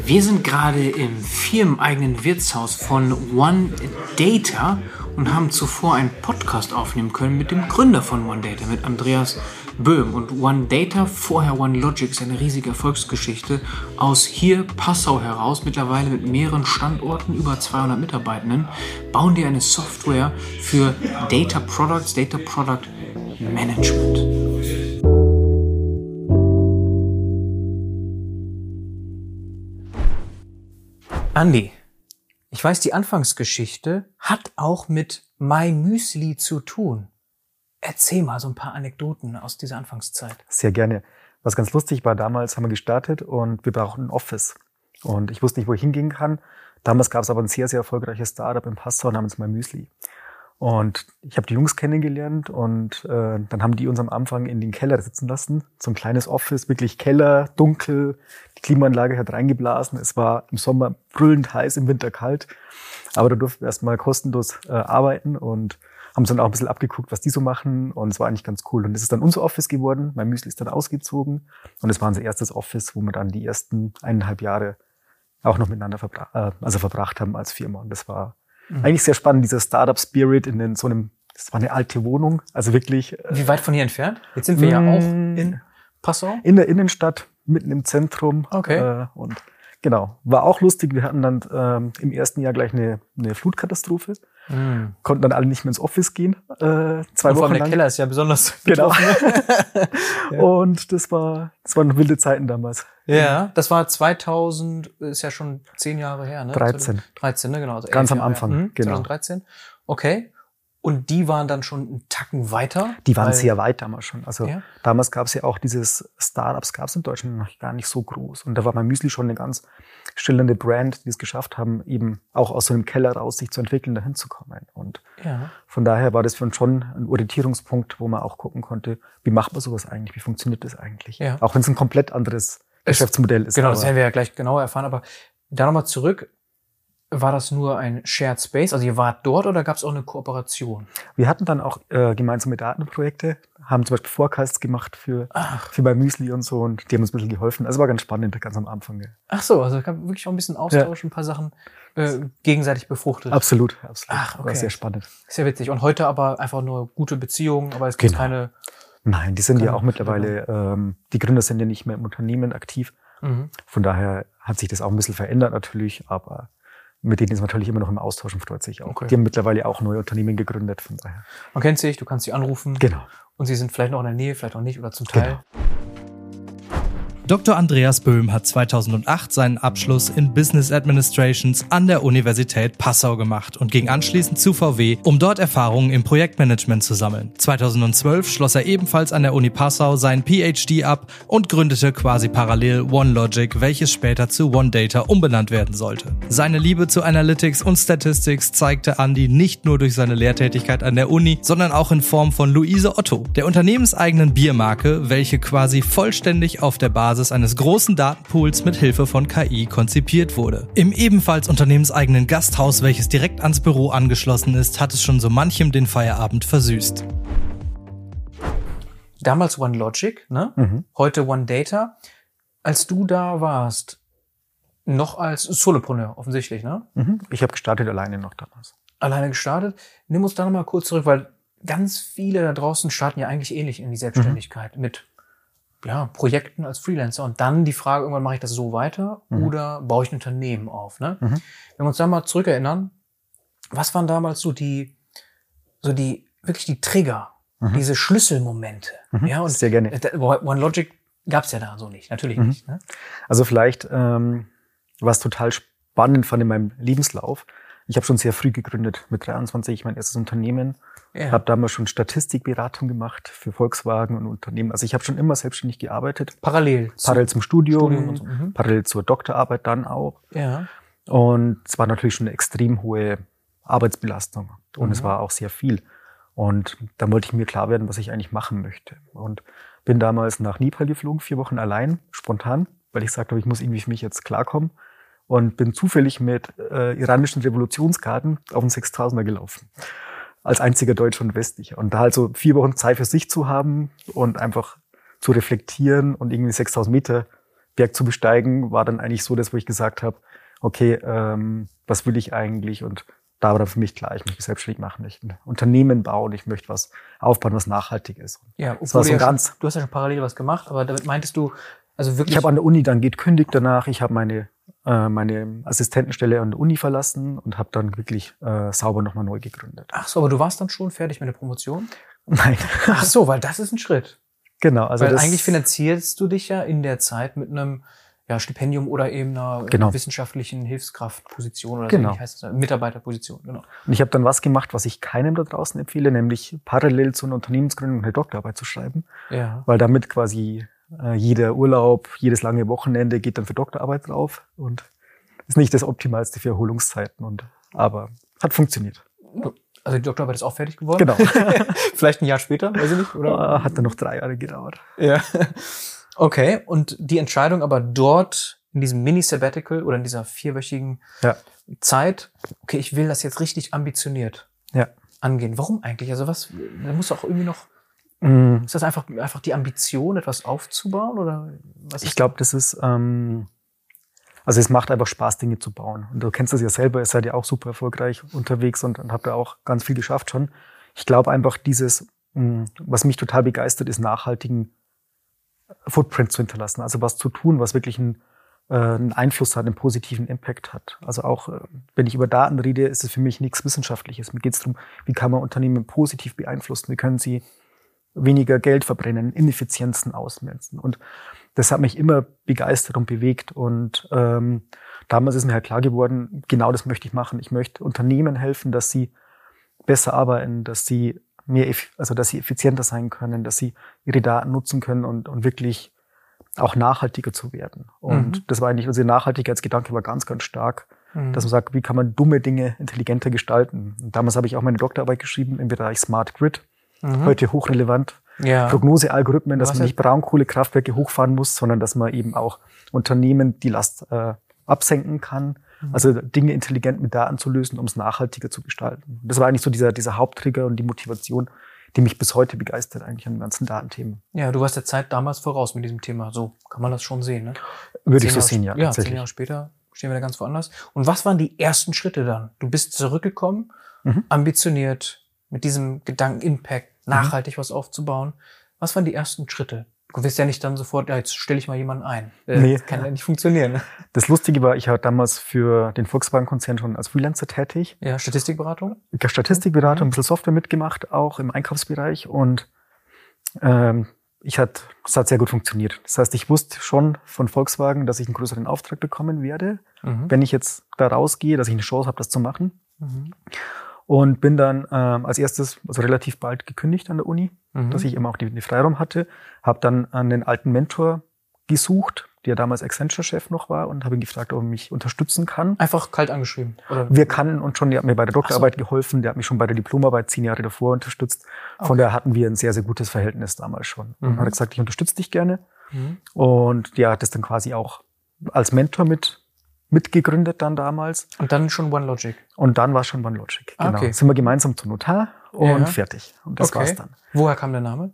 Wir sind gerade im firmeneigenen Wirtshaus von One Data und haben zuvor einen Podcast aufnehmen können mit dem Gründer von One Data, mit Andreas Böhm. Und One Data, vorher One Logic, ist eine riesige Erfolgsgeschichte aus hier Passau heraus, mittlerweile mit mehreren Standorten, über 200 Mitarbeitenden, bauen die eine Software für Data Products, Data Product Management. Andi, ich weiß, die Anfangsgeschichte hat auch mit My Müsli zu tun. Erzähl mal so ein paar Anekdoten aus dieser Anfangszeit. Sehr gerne. Was ganz lustig war, damals haben wir gestartet und wir brauchten ein Office. Und ich wusste nicht, wo ich hingehen kann. Damals gab es aber ein sehr, sehr erfolgreiches Startup in Passau namens My Müsli. Und ich habe die Jungs kennengelernt und dann haben die uns am Anfang in den Keller sitzen lassen. So ein kleines Office, wirklich Keller, dunkel. Die Klimaanlage hat reingeblasen. Es war im Sommer brüllend heiß, im Winter kalt. Aber da durften wir erstmal kostenlos arbeiten und haben uns dann auch ein bisschen abgeguckt, was die so machen. Und es war eigentlich ganz cool. Und es ist dann unser Office geworden. My Müsli ist dann ausgezogen. Und es war unser erstes Office, wo wir dann die ersten 1,5 Jahre auch noch miteinander verbracht haben als Firma. Und das war eigentlich sehr spannend, dieser Startup-Spirit das war eine alte Wohnung, also wirklich. Wie weit von hier entfernt? Jetzt sind wir ja auch in Passau. In der Innenstadt, mitten im Zentrum. Okay. Und genau, war auch lustig. Wir hatten dann im ersten Jahr gleich eine Flutkatastrophe. Konnten dann alle nicht mehr ins Office gehen. 2 Wochen vor allem lang. Der Keller ist ja besonders Genau. Ja. Und das waren wilde Zeiten damals. Ja, das war 2000, ist ja schon 10 Jahre her, ne? 13. 13, ne, genau. Also Ganz am 11 Jahre, Anfang, ja. genau. 2013. Okay. Und die waren dann schon einen Tacken weiter? Die waren sehr weit damals schon. Also ja? Damals gab es ja auch dieses Startups, gab es in Deutschland noch gar nicht so groß. Und da war My Müsli schon eine ganz schillernde Brand, die es geschafft haben, eben auch aus so einem Keller raus sich zu entwickeln, dahin zu kommen. Und von daher war das für uns schon ein Orientierungspunkt, wo man auch gucken konnte, wie macht man sowas eigentlich, wie funktioniert das eigentlich? Ja. Auch wenn es ein komplett anderes Geschäftsmodell ist. Genau, das werden wir ja gleich genauer erfahren. Aber da nochmal zurück. War das nur ein Shared Space? Also ihr wart dort oder gab es auch eine Kooperation? Wir hatten dann auch gemeinsame Datenprojekte, haben zum Beispiel Forecasts gemacht für My Müsli und so und die haben uns ein bisschen geholfen. Also war ganz spannend, ganz am Anfang. Ja. Ach so, also gab wirklich auch ein bisschen Austausch, ein paar Sachen gegenseitig befruchtet. Absolut. Ach, okay. War sehr spannend. Sehr witzig. Und heute aber einfach nur gute Beziehungen, aber es gibt keine... Nein, die sind ja auch mittlerweile, die Gründer sind ja nicht mehr im Unternehmen aktiv. Von daher hat sich das auch ein bisschen verändert natürlich, aber mit denen ist man natürlich immer noch im Austausch und freut sich auch. Okay. Die haben mittlerweile auch neue Unternehmen gegründet, von daher. Man kennt sich, du kannst sie anrufen. Genau. Und sie sind vielleicht noch in der Nähe, vielleicht auch nicht oder zum Teil. Genau. Dr. Andreas Böhm hat 2008 seinen Abschluss in Business Administrations an der Universität Passau gemacht und ging anschließend zu VW, um dort Erfahrungen im Projektmanagement zu sammeln. 2012 schloss er ebenfalls an der Uni Passau seinen PhD ab und gründete quasi parallel One Logic, welches später zu One Data umbenannt werden sollte. Seine Liebe zu Analytics und Statistics zeigte Andi nicht nur durch seine Lehrtätigkeit an der Uni, sondern auch in Form von Luise Otto, der unternehmenseigenen Biermarke, welche quasi vollständig auf der Basis eines großen Datenpools mit Hilfe von KI konzipiert wurde. Im ebenfalls unternehmenseigenen Gasthaus, welches direkt ans Büro angeschlossen ist, hat es schon so manchem den Feierabend versüßt. Damals One Logic, ne? Heute One Data. Als du da warst, noch als Solopreneur offensichtlich, ne? Ich habe gestartet alleine noch damals. Alleine gestartet. Nimm uns da noch mal kurz zurück, weil ganz viele da draußen starten ja eigentlich ähnlich in die Selbstständigkeit mit Projekten als Freelancer. Und dann die Frage, irgendwann mache ich das so weiter oder baue ich ein Unternehmen auf, ne? Wenn wir uns da mal zurückerinnern, was waren damals so die Trigger, diese Schlüsselmomente? Ja, und sehr gerne. One Logic gab's ja da so nicht, natürlich nicht. Ne? Also vielleicht, was total spannend fand in meinem Lebenslauf, ich habe schon sehr früh gegründet, mit 23 mein erstes Unternehmen. Habe damals schon Statistikberatung gemacht für Volkswagen und Unternehmen. Also ich habe schon immer selbstständig gearbeitet. Parallel zum Studium und so. Parallel zur Doktorarbeit dann auch. Ja. Und es war natürlich schon eine extrem hohe Arbeitsbelastung. Und es war auch sehr viel. Und dann wollte ich mir klar werden, was ich eigentlich machen möchte. Und bin damals nach Nepal geflogen, 4 Wochen allein, spontan, weil ich sagte, ich muss irgendwie für mich jetzt klarkommen. Und bin zufällig mit iranischen Revolutionsgarden auf den 6000er gelaufen. Als einziger Deutscher und Westlicher. Und da halt so 4 Wochen Zeit für sich zu haben und einfach zu reflektieren und irgendwie 6000 Meter Berg zu besteigen, war dann eigentlich so das, wo ich gesagt habe, okay, was will ich eigentlich? Und da war dann für mich klar, ich möchte mich selbstständig machen, ich möchte ein Unternehmen bauen, ich möchte was aufbauen, was nachhaltig ist. Ja, das war so du hast ja schon parallel was gemacht, aber damit meintest du, also wirklich... Ich habe an der Uni dann gekündigt danach, ich habe meine Assistentenstelle an der Uni verlassen und habe dann wirklich sauber nochmal neu gegründet. Ach so, aber du warst dann schon fertig mit der Promotion? Nein. Ach so, weil das ist ein Schritt. Genau. Also weil eigentlich finanzierst du dich ja in der Zeit mit einem Stipendium oder eben einer wissenschaftlichen Hilfskraftposition oder so, wie heißt das? Mitarbeiterposition, genau. Und ich habe dann was gemacht, was ich keinem da draußen empfehle, nämlich parallel zu einer Unternehmensgründung eine Doktorarbeit zu schreiben. Ja. Weil damit quasi jeder Urlaub, jedes lange Wochenende geht dann für Doktorarbeit drauf und ist nicht das Optimalste für Erholungszeiten. Aber hat funktioniert. Also die Doktorarbeit ist auch fertig geworden? Genau. Vielleicht ein Jahr später, weiß ich nicht, oder? Hat dann noch 3 Jahre gedauert. Ja. Okay, und die Entscheidung aber dort in diesem Mini-Sabbatical oder in dieser 4-wöchigen Zeit, okay, ich will das jetzt richtig ambitioniert angehen. Warum eigentlich? Also was, da muss auch irgendwie noch, ist das einfach die Ambition, etwas aufzubauen oder was? Ich glaube, das ist, also es macht einfach Spaß, Dinge zu bauen. Und du kennst das ja selber, ihr seid ja auch super erfolgreich unterwegs und habt da auch ganz viel geschafft schon. Ich glaube einfach was mich total begeistert, ist nachhaltigen Footprint zu hinterlassen. Also was zu tun, was wirklich einen Einfluss hat, einen positiven Impact hat. Also auch, wenn ich über Daten rede, ist es für mich nichts Wissenschaftliches. Mir geht es darum, wie kann man Unternehmen positiv beeinflussen? Wie können sie weniger Geld verbrennen, Ineffizienzen ausmerzen? Und das hat mich immer begeistert und bewegt. Und damals ist mir halt klar geworden, genau das möchte ich machen. Ich möchte Unternehmen helfen, dass sie besser arbeiten, dass sie dass sie effizienter sein können, dass sie ihre Daten nutzen können und wirklich auch nachhaltiger zu werden. Und das war eigentlich, also Nachhaltigkeitsgedanke war ganz, ganz stark, dass man sagt, wie kann man dumme Dinge intelligenter gestalten? Und damals habe ich auch meine Doktorarbeit geschrieben im Bereich Smart Grid, heute hochrelevant. Ja. Prognosealgorithmen, dass man nicht Braunkohlekraftwerke hochfahren muss, sondern dass man eben auch Unternehmen die Last absenken kann. Also Dinge intelligent mit Daten zu lösen, um es nachhaltiger zu gestalten. Das war eigentlich so dieser Haupttrigger und die Motivation, die mich bis heute begeistert eigentlich an den ganzen Datenthemen. Ja, du warst der Zeit damals voraus mit diesem Thema. So kann man das schon sehen, ne? Würde ich so sehen, ja. Ja, 10 Jahre später stehen wir da ganz woanders. Und was waren die ersten Schritte dann? Du bist zurückgekommen, ambitioniert, mit diesem Gedanken Impact, nachhaltig was aufzubauen. Was waren die ersten Schritte? Du wirst ja nicht dann sofort, jetzt stelle ich mal jemanden ein. Nee. Das kann ja nicht funktionieren. Ne? Das Lustige war, ich war damals für den Volkswagen-Konzern schon als Freelancer tätig. Ja, Statistikberatung? Statistikberatung, ein bisschen Software mitgemacht, auch im Einkaufsbereich. Und es hat sehr gut funktioniert. Das heißt, ich wusste schon von Volkswagen, dass ich einen größeren Auftrag bekommen werde, wenn ich jetzt da rausgehe, dass ich eine Chance habe, das zu machen. Und bin dann als erstes, also relativ bald gekündigt an der Uni, dass ich immer auch den Freiraum hatte. Habe dann einen alten Mentor gesucht, der damals Accenture-Chef noch war, und habe ihn gefragt, ob er mich unterstützen kann. Einfach kalt angeschrieben? Oder? Wir kannten uns schon, der hat mir bei der Doktorarbeit geholfen, der hat mich schon bei der Diplomarbeit 10 Jahre davor unterstützt. Von daher hatten wir ein sehr, sehr gutes Verhältnis damals schon. Und hat gesagt, ich unterstütze dich gerne. Und der hat das dann quasi auch als Mentor mitgegründet dann damals. Und dann schon OneLogic? Und dann war schon OneLogic, genau. Okay. Sind wir gemeinsam zum Notar und fertig. Und das war's dann. Woher kam der Name?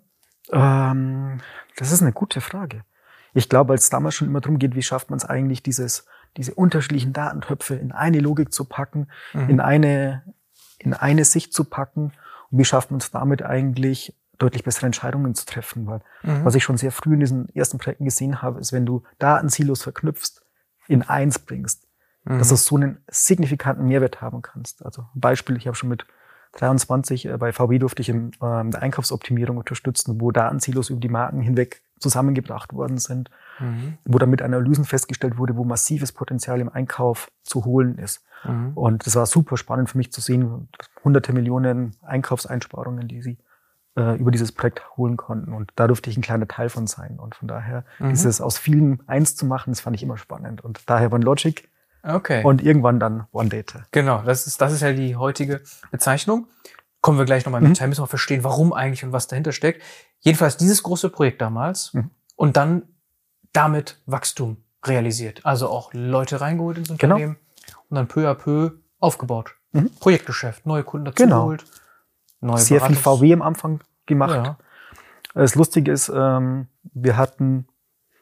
Das ist eine gute Frage. Ich glaube, weil es damals schon immer darum geht, wie schafft man es eigentlich, diese unterschiedlichen Datentöpfe in eine Logik zu packen, in eine Sicht zu packen. Und wie schafft man es damit eigentlich, deutlich bessere Entscheidungen zu treffen? Weil was ich schon sehr früh in diesen ersten Projekten gesehen habe, ist, wenn du Datensilos verknüpfst, in eins bringst, dass du so einen signifikanten Mehrwert haben kannst. Also Beispiel, ich habe schon mit 23 bei VW durfte ich in der Einkaufsoptimierung unterstützen, wo Datensilos über die Marken hinweg zusammengebracht worden sind, wo dann mit Analysen festgestellt wurde, wo massives Potenzial im Einkauf zu holen ist. Und das war super spannend für mich zu sehen, hunderte Millionen Einkaufseinsparungen, die sie über dieses Projekt holen konnten. Und da durfte ich ein kleiner Teil von sein. Und von daher ist es aus vielen eins zu machen, das fand ich immer spannend. Und daher OneLogic. Okay. Und irgendwann dann OneData. Genau, das ist ja die heutige Bezeichnung. Kommen wir gleich nochmal mit. Da müssen wir verstehen, warum eigentlich und was dahinter steckt. Jedenfalls dieses große Projekt damals und dann damit Wachstum realisiert. Also auch Leute reingeholt ins Unternehmen und dann peu à peu aufgebaut. Projektgeschäft, neue Kunden dazu geholt. Sehr viel VW am Anfang gemacht. Ja. Das Lustige ist, wir hatten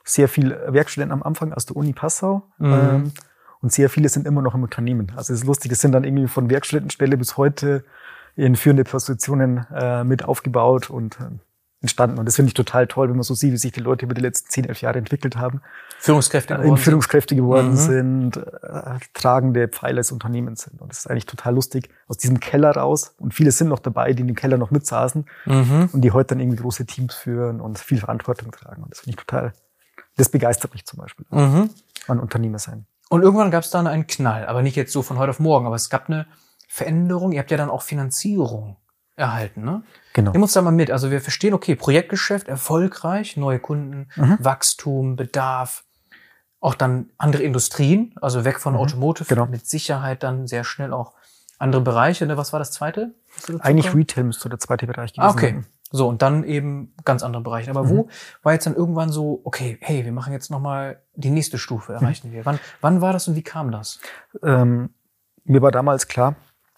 sehr viel Werkstudenten am Anfang aus der Uni Passau. Und sehr viele sind immer noch im Unternehmen. Also es ist lustig, es sind dann irgendwie von Werkstudentenstelle bis heute in führende Positionen mit aufgebaut und entstanden. Und das finde ich total toll, wenn man so sieht, wie sich die Leute über die letzten 10, 11 Jahre entwickelt haben. Führungskräfte geworden sind, tragende Pfeiler des Unternehmens sind. Und das ist eigentlich total lustig, aus diesem Keller raus. Und viele sind noch dabei, die in dem Keller noch mitsaßen und die heute dann irgendwie große Teams führen und viel Verantwortung tragen. Und das finde ich total, das begeistert mich zum Beispiel an Unternehmer sein. Und irgendwann gab es dann einen Knall, aber nicht jetzt so von heute auf morgen, aber es gab eine Veränderung. Ihr habt ja dann auch Finanzierung erhalten, ne? Genau. Nimm uns da mal mit. Also wir verstehen, okay, Projektgeschäft, erfolgreich, neue Kunden, Wachstum, Bedarf, auch dann andere Industrien, also weg von Automotive, mit Sicherheit dann sehr schnell auch andere Bereiche. Ne? Was war das zweite? Eigentlich Retail müsste der zweite Bereich gewesen sein. Okay, so und dann eben ganz andere Bereiche. Aber wo war jetzt dann irgendwann so, okay, hey, wir machen jetzt nochmal die nächste Stufe, erreichen wir. Wann war das und wie kam das? Mir war damals klar,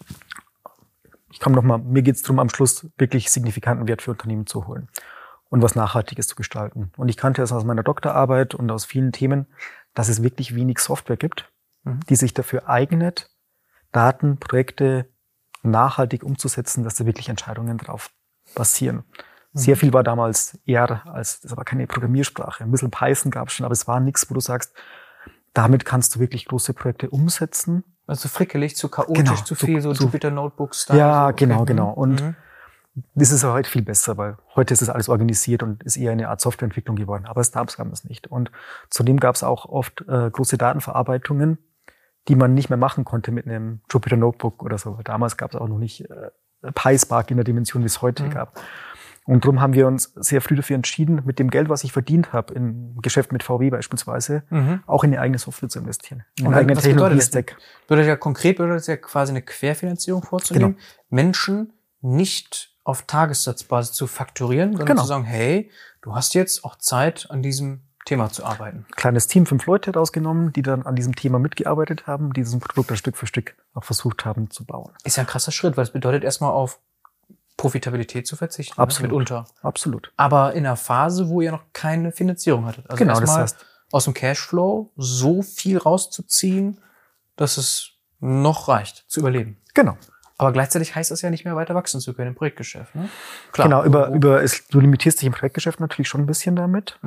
mir geht es darum, am Schluss wirklich signifikanten Wert für Unternehmen zu holen und was Nachhaltiges zu gestalten. Und ich kannte es aus meiner Doktorarbeit und aus vielen Themen, dass es wirklich wenig Software gibt, die sich dafür eignet, Daten, Projekte nachhaltig umzusetzen, dass da wirklich Entscheidungen drauf basieren. Sehr viel war damals das war keine Programmiersprache. Ein bisschen Python gab es schon, aber es war nichts, wo du sagst, damit kannst du wirklich große Projekte umsetzen. Also frickelig, zu chaotisch, zu viel, so Jupyter Notebooks. Ja, so. Genau. Und das ist ja heute viel besser, weil heute ist das alles organisiert und ist eher eine Art Softwareentwicklung geworden. Aber Startups haben es nicht. Und zudem gab es auch oft große Datenverarbeitungen, die man nicht mehr machen konnte mit einem Jupyter Notebook oder so. Damals gab es auch noch nicht PySpark in der Dimension, wie es heute gab. Und darum haben wir uns sehr früh dafür entschieden, mit dem Geld, was ich verdient habe, im Geschäft mit VW beispielsweise, auch in eine eigene Software zu investieren. Und eigenen Technologie-Stack. Bedeutet das ja quasi eine Querfinanzierung vorzunehmen, genau. Menschen nicht auf Tagessatzbasis zu fakturieren, sondern zu sagen, hey, du hast jetzt auch Zeit, an diesem Thema zu arbeiten. Kleines Team, 5 Leute rausgenommen, die dann an diesem Thema mitgearbeitet haben, die dieses Produkt dann Stück für Stück auch versucht haben zu bauen. Ist ja ein krasser Schritt, weil es bedeutet erstmal auf Profitabilität zu verzichten. Absolut. Mitunter. Absolut. Aber in einer Phase, wo ihr noch keine Finanzierung hattet. Also genau, das heißt, aus dem Cashflow so viel rauszuziehen, dass es noch reicht, zu überleben. Genau. Aber gleichzeitig heißt das ja nicht mehr weiter wachsen zu können im Projektgeschäft. Ne? Klar, genau, du limitierst dich im Projektgeschäft natürlich schon ein bisschen damit.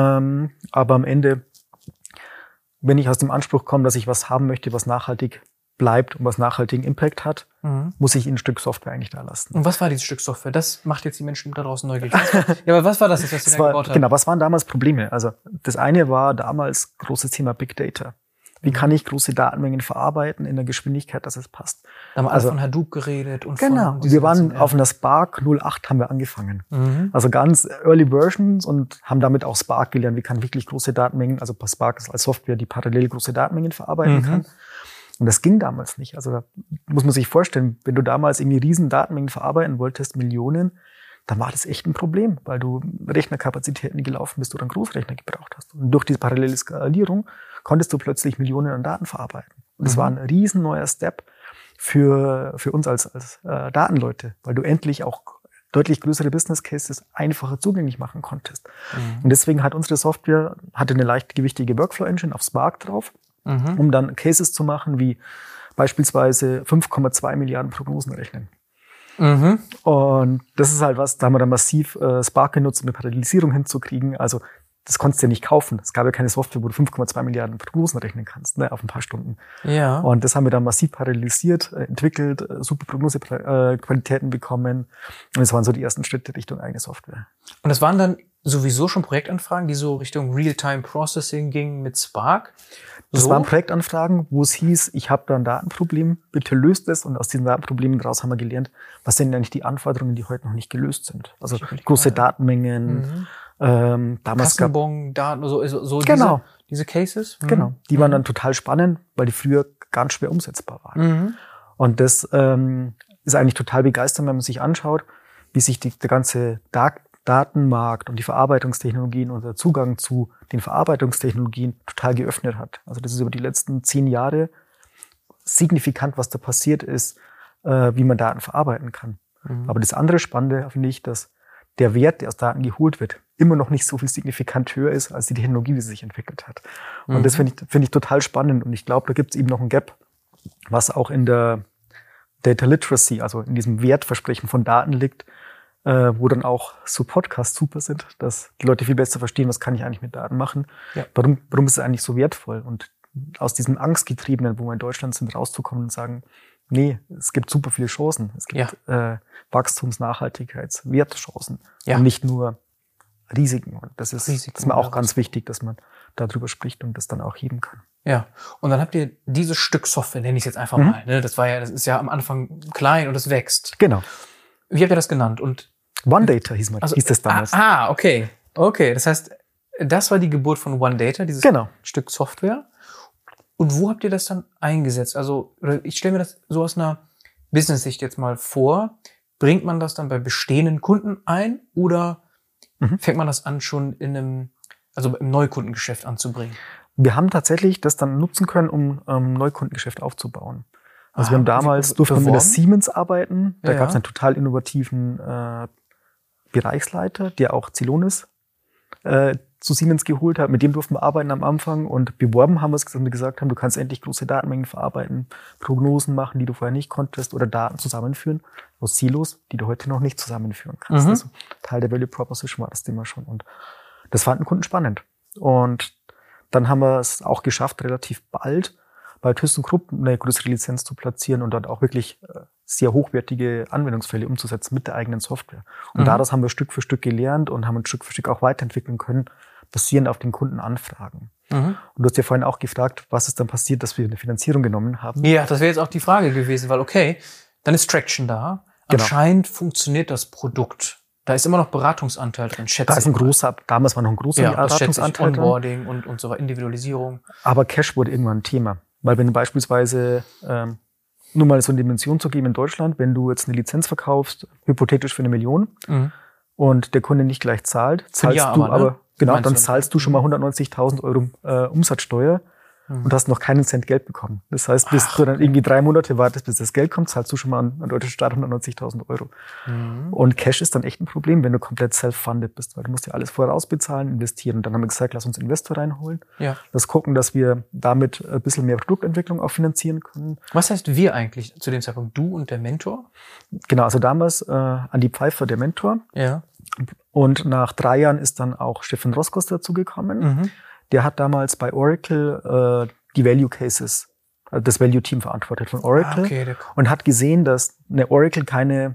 Aber am Ende, wenn ich aus dem Anspruch komme, dass ich was haben möchte, was nachhaltig bleibt und was nachhaltigen Impact hat, muss ich ein Stück Software eigentlich da lassen. Und was war dieses Stück Software? Das macht jetzt die Menschen da draußen neugierig. Ja, aber was war das, was Sie da gebaut haben? Genau, was waren damals Probleme? Also das eine war damals großes Thema Big Data. Wie kann ich große Datenmengen verarbeiten in der Geschwindigkeit, dass es passt? Da haben wir von Hadoop geredet. Und genau, wir waren auf einer Spark 08 haben wir angefangen. Also ganz early versions und haben damit auch Spark gelernt. Wie kann wirklich große Datenmengen, also Spark ist als Software, die parallel große Datenmengen verarbeiten kann. Und das ging damals nicht. Also da muss man sich vorstellen, wenn du damals irgendwie riesen Datenmengen verarbeiten wolltest, Millionen, dann war das echt ein Problem, weil du Rechnerkapazitäten gelaufen bist oder einen Großrechner gebraucht hast. Und durch diese parallele Skalierung konntest du plötzlich Millionen an Daten verarbeiten. Und das war ein riesen neuer Step für uns als Datenleute, weil du endlich auch deutlich größere Business Cases einfacher zugänglich machen konntest. Und deswegen hat unsere Software eine leichtgewichtige Workflow Engine auf Spark drauf, um dann Cases zu machen, wie beispielsweise 5,2 Milliarden Prognosen rechnen. Und das ist halt was, da haben wir dann massiv Spark genutzt, um eine Parallelisierung hinzukriegen. Also das konntest du ja nicht kaufen. Es gab ja keine Software, wo du 5,2 Milliarden Prognosen rechnen kannst, ne, auf ein paar Stunden. Ja. Und das haben wir dann massiv parallelisiert, entwickelt, super Prognosequalitäten bekommen. Und das waren so die ersten Schritte Richtung eigene Software. Und das waren dann sowieso schon Projektanfragen, die so Richtung Real-Time Processing gingen mit Spark? Das waren Projektanfragen, wo es hieß, ich habe da ein Datenproblem, bitte löst es. Und aus diesen Datenproblemen daraus haben wir gelernt, was sind eigentlich die Anforderungen, die heute noch nicht gelöst sind. Also große Datenmengen. Damals Kassenbon-Daten, so genau. diese Cases? Genau, die waren dann total spannend, weil die früher ganz schwer umsetzbar waren. Und das ist eigentlich total begeisternd, wenn man sich anschaut, wie sich der ganze Datenmarkt und die Verarbeitungstechnologien und der Zugang zu den Verarbeitungstechnologien total geöffnet hat. Also das ist über die letzten 10 Jahre signifikant, was da passiert ist, wie man Daten verarbeiten kann. Aber das andere Spannende finde ich, dass der Wert, der aus Daten geholt wird, immer noch nicht so viel signifikant höher ist als die Technologie, wie sie sich entwickelt hat. Und das finde ich total spannend. Und ich glaube, da gibt es eben noch ein Gap, was auch in der Data Literacy, also in diesem Wertversprechen von Daten liegt, wo dann auch so Podcasts super sind, dass die Leute viel besser verstehen, was kann ich eigentlich mit Daten machen. Ja. Warum ist es eigentlich so wertvoll? Und aus diesem Angstgetriebenen, wo wir in Deutschland sind, rauszukommen und sagen, nee, es gibt super viele Chancen. Es gibt Wachstums-, Nachhaltigkeits-, Wertchancen und nicht nur Risiken. Und das ist mir auch ganz wichtig, dass man darüber spricht und das dann auch heben kann. Ja, und dann habt ihr dieses Stück Software, nenne ich es jetzt einfach mal, ne? Das ist ja am Anfang klein und es wächst. Genau. Wie habt ihr das genannt? Und OneData hieß das damals. Okay. Das heißt, das war die Geburt von OneData, dieses Stück Software. Und wo habt ihr das dann eingesetzt? Also, ich stelle mir das so aus einer Business-Sicht jetzt mal vor. Bringt man das dann bei bestehenden Kunden ein oder fängt man das an, schon im Neukundengeschäft anzubringen? Wir haben tatsächlich das dann nutzen können, um Neukundengeschäft aufzubauen. Also wir haben damals, durften wir mit der Siemens arbeiten. Da gab es einen total innovativen Bereichsleiter, der auch Celonis zu Siemens geholt hat. Mit dem durften wir arbeiten am Anfang und beworben haben wir es, dass wir gesagt haben, du kannst endlich große Datenmengen verarbeiten, Prognosen machen, die du vorher nicht konntest oder Daten zusammenführen aus Silos, die du heute noch nicht zusammenführen kannst. Also Teil der Value Proposition war das Thema schon und das fanden Kunden spannend. Und dann haben wir es auch geschafft, relativ bald bei ThyssenKrupp eine größere Lizenz zu platzieren und dort auch wirklich sehr hochwertige Anwendungsfälle umzusetzen mit der eigenen Software. Und daraus haben wir Stück für Stück gelernt und haben uns Stück für Stück auch weiterentwickeln können, basierend auf den Kundenanfragen. Und du hast ja vorhin auch gefragt, was ist dann passiert, dass wir eine Finanzierung genommen haben? Ja, das wäre jetzt auch die Frage gewesen, weil dann ist Traction da. Anscheinend funktioniert das Produkt. Da ist immer noch Beratungsanteil drin, schätze ich. Da ist ein großer, damals war noch ein großer Beratungsanteil drin. Onboarding und so weiter, Individualisierung. Aber Cash wurde irgendwann ein Thema. Weil wenn du beispielsweise, nur mal so eine Dimension zu geben in Deutschland, wenn du jetzt eine Lizenz verkaufst, hypothetisch für 1 Million, und der Kunde nicht gleich zahlt, dann zahlst du schon mal 190.000 Euro Umsatzsteuer und hast noch keinen Cent Geld bekommen. Das heißt, bis du dann irgendwie 3 Monate wartest, bis das Geld kommt, zahlst du schon mal an den deutschen Staat 190.000 Euro. Und Cash ist dann echt ein Problem, wenn du komplett self-funded bist, weil du musst ja alles vorher ausbezahlen, investieren. Und dann haben wir gesagt, lass uns Investor reinholen. Ja. Lass gucken, dass wir damit ein bisschen mehr Produktentwicklung auch finanzieren können. Was heißt wir eigentlich zu dem Zeitpunkt? Du und der Mentor? Genau, also damals Andi Pfeiffer, der Mentor. Ja. Und nach 3 Jahren ist dann auch Stefan Roskos dazugekommen. Der hat damals bei Oracle die Value Cases, also das Value Team verantwortet von Oracle und hat gesehen, dass eine Oracle keine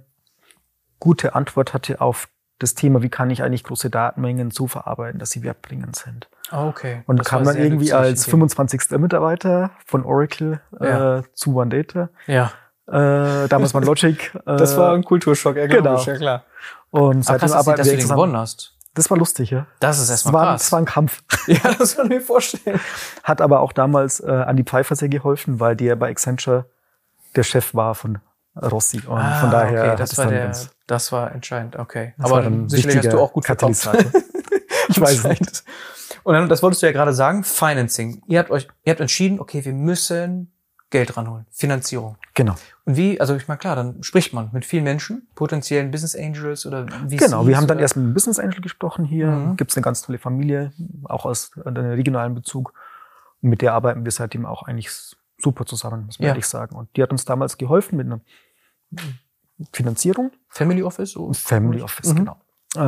gute Antwort hatte auf das Thema, wie kann ich eigentlich große Datenmengen so verarbeiten, dass sie wertbringend sind. Und das kam dann irgendwie als 25. Mitarbeiter von Oracle zu OneData. Ja. Damals war Logic. Das war ein Kulturschock, ja klar. Und seitdem arbeiten wir zusammen. Gewonnen hast. Das war lustig, ja. Das ist erstmal krass. Das war ein Kampf. Ja, das kann ich mir vorstellen. Hat aber auch damals Andi Pfeiffer sehr geholfen, weil der bei Accenture der Chef war von Rossi. Und von daher das war entscheidend, okay. Aber dann sicherlich hast du auch gut Katalysator. Ich weiß nicht. Und dann, das wolltest du ja gerade sagen, Financing. Ihr habt entschieden, okay, wir müssen Geld ranholen. Finanzierung. Genau. Und klar, dann spricht man mit vielen Menschen, potenziellen Business Angels oder VCs. Genau, wir haben dann erst mit einem Business Angel gesprochen hier. Gibt's eine ganz tolle Familie, auch aus einem regionalen Bezug. Und mit der arbeiten wir seitdem auch eigentlich super zusammen, muss man ehrlich sagen. Und die hat uns damals geholfen mit einer Finanzierung. Family Office? Family Office, genau.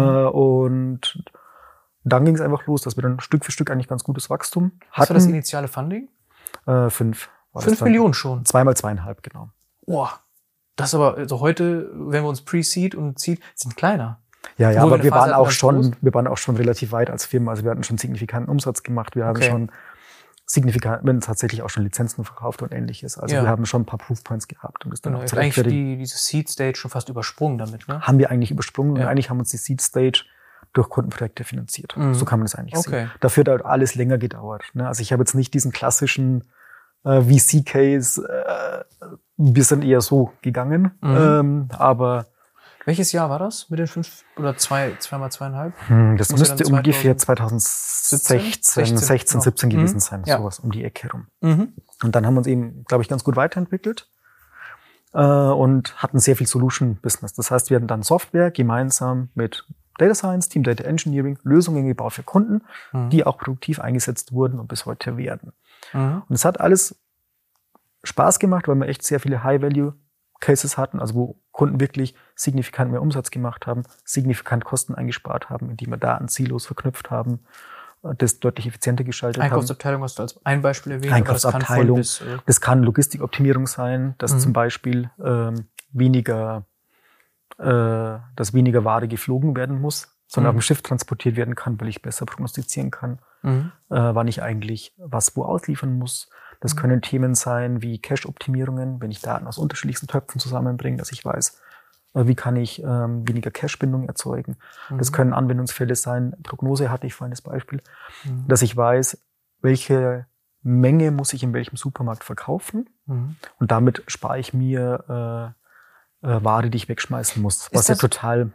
Und dann ging es einfach los, dass wir dann Stück für Stück eigentlich ganz gutes Wachstum hatten. Was war das initiale Funding? 5. 5 Millionen schon? 2 mal 2,5, genau. Boah, das aber, also heute, wenn wir uns Pre-Seed und Seed, sind kleiner. Ja, aber wir waren auch schon relativ weit als Firma. Also wir hatten schon signifikanten Umsatz gemacht. Wir haben schon tatsächlich auch schon Lizenzen verkauft und Ähnliches. Also wir haben schon ein paar Proofpoints gehabt. Und das dann auch eigentlich diese Seed-Stage schon fast übersprungen damit, ne? Haben wir eigentlich übersprungen und eigentlich haben uns die Seed-Stage durch Kundenprojekte finanziert. So kann man das eigentlich sehen. Dafür hat alles länger gedauert. Ne? Also ich habe jetzt nicht diesen klassischen VC-Case, wir sind eher so gegangen, aber... Welches Jahr war das mit den 5 oder 2 mal 2,5? Das müsste ungefähr 2016, 17 gewesen sein, sowas um die Ecke herum. Und dann haben wir uns eben, glaube ich, ganz gut weiterentwickelt und hatten sehr viel Solution-Business. Das heißt, wir hatten dann Software gemeinsam mit Data Science, Team Data Engineering, Lösungen gebaut für Kunden, die auch produktiv eingesetzt wurden und bis heute werden. Und es hat alles Spaß gemacht, weil wir echt sehr viele High-Value-Cases hatten, also wo Kunden wirklich signifikant mehr Umsatz gemacht haben, signifikant Kosten eingespart haben, indem wir Datensilos verknüpft haben, das deutlich effizienter geschaltet haben. Einkaufsabteilung hast du als ein Beispiel erwähnt. Einkaufsabteilung, das kann Logistikoptimierung sein, dass zum Beispiel weniger Ware geflogen werden muss, sondern auf dem Schiff transportiert werden kann, weil ich besser prognostizieren kann, wann ich eigentlich was wo ausliefern muss. Das können Themen sein wie Cache-Optimierungen, wenn ich Daten aus unterschiedlichsten Töpfen zusammenbringe, dass ich weiß, wie kann ich weniger Cache-Bindung erzeugen. Das können Anwendungsfälle sein, Prognose hatte ich vorhin das Beispiel, dass ich weiß, welche Menge muss ich in welchem Supermarkt verkaufen und damit spare ich mir Ware, die ich wegschmeißen muss. Was ja total...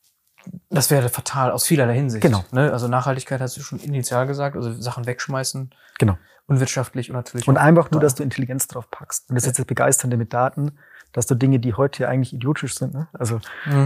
Das wäre fatal aus vielerlei Hinsicht. Genau. Ne? Also Nachhaltigkeit hast du schon initial gesagt, also Sachen wegschmeißen. Genau. Unwirtschaftlich und natürlich. Und einfach nur, dass du Intelligenz drauf packst. Und das ist jetzt das Begeisternde mit Daten, dass du Dinge, die heute ja eigentlich idiotisch sind, ne? Also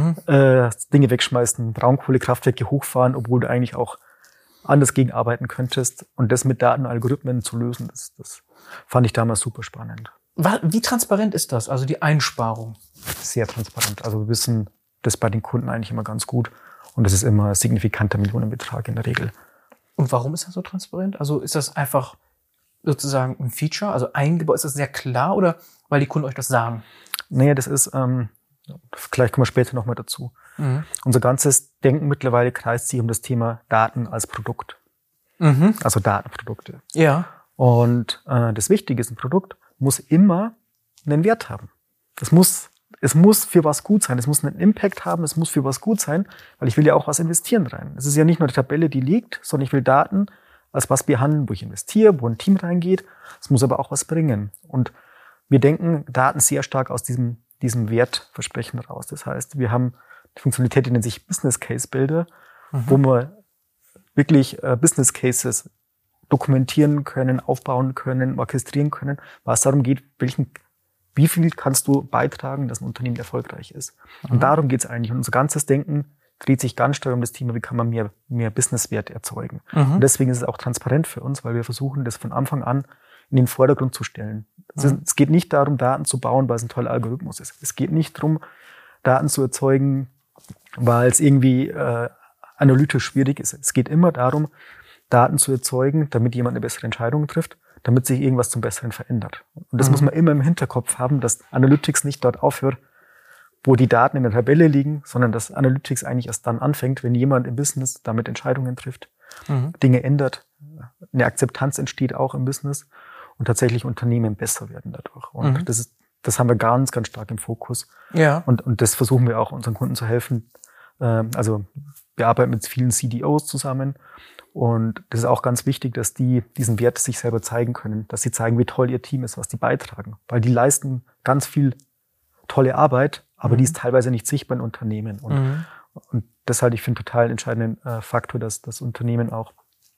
Dinge wegschmeißen, Braunkohlekraftwerke hochfahren, obwohl du eigentlich auch anders gegenarbeiten könntest. Und das mit Datenalgorithmen zu lösen, das fand ich damals super spannend. Wie transparent ist das, also die Einsparung? Sehr transparent. Also wir wissen das bei den Kunden eigentlich immer ganz gut. Und das ist immer ein signifikanter Millionenbetrag in der Regel. Und warum ist das so transparent? Also ist das einfach sozusagen ein Feature, also eingebaut, ist das sehr klar oder weil die Kunden euch das sagen? Naja, das ist, vielleicht kommen wir später nochmal dazu. Unser ganzes Denken mittlerweile kreist sich um das Thema Daten als Produkt. Also Datenprodukte. Ja. Und das Wichtige ist, ein Produkt muss immer einen Wert haben. Es muss für was gut sein. Es muss einen Impact haben. Es muss für was gut sein, weil ich will ja auch was investieren rein. Es ist ja nicht nur eine Tabelle, die liegt, sondern ich will Daten als was behandeln, wo ich investiere, wo ein Team reingeht. Es muss aber auch was bringen. Und wir denken Daten sehr stark aus diesem Wertversprechen raus. Das heißt, wir haben die Funktionalität, die nennt sich Business Case Builder, wo wir wirklich Business Cases dokumentieren können, aufbauen können, orchestrieren können, was darum geht, wie viel kannst du beitragen, dass ein Unternehmen erfolgreich ist. Und darum geht es eigentlich. Und unser ganzes Denken dreht sich ganz stark um das Thema, wie kann man mehr Businesswert erzeugen. Und deswegen ist es auch transparent für uns, weil wir versuchen, das von Anfang an in den Vordergrund zu stellen. Es geht nicht darum, Daten zu bauen, weil es ein toller Algorithmus ist. Es geht nicht darum, Daten zu erzeugen, weil es irgendwie analytisch schwierig ist. Es geht immer darum, Daten zu erzeugen, damit jemand eine bessere Entscheidung trifft, damit sich irgendwas zum Besseren verändert. Und das muss man immer im Hinterkopf haben, dass Analytics nicht dort aufhört, wo die Daten in der Tabelle liegen, sondern dass Analytics eigentlich erst dann anfängt, wenn jemand im Business damit Entscheidungen trifft, Dinge ändert, eine Akzeptanz entsteht auch im Business und tatsächlich Unternehmen besser werden dadurch. Und das haben wir ganz, ganz stark im Fokus. Ja. Und das versuchen wir auch unseren Kunden zu helfen. Also wir arbeiten mit vielen CDOs zusammen. Und das ist auch ganz wichtig, dass die diesen Wert sich selber zeigen können, dass sie zeigen, wie toll ihr Team ist, was die beitragen. Weil die leisten ganz viel tolle Arbeit, aber die ist teilweise nicht sichtbar in Unternehmen. Und das halte ich für einen total entscheidenden Faktor, dass das Unternehmen auch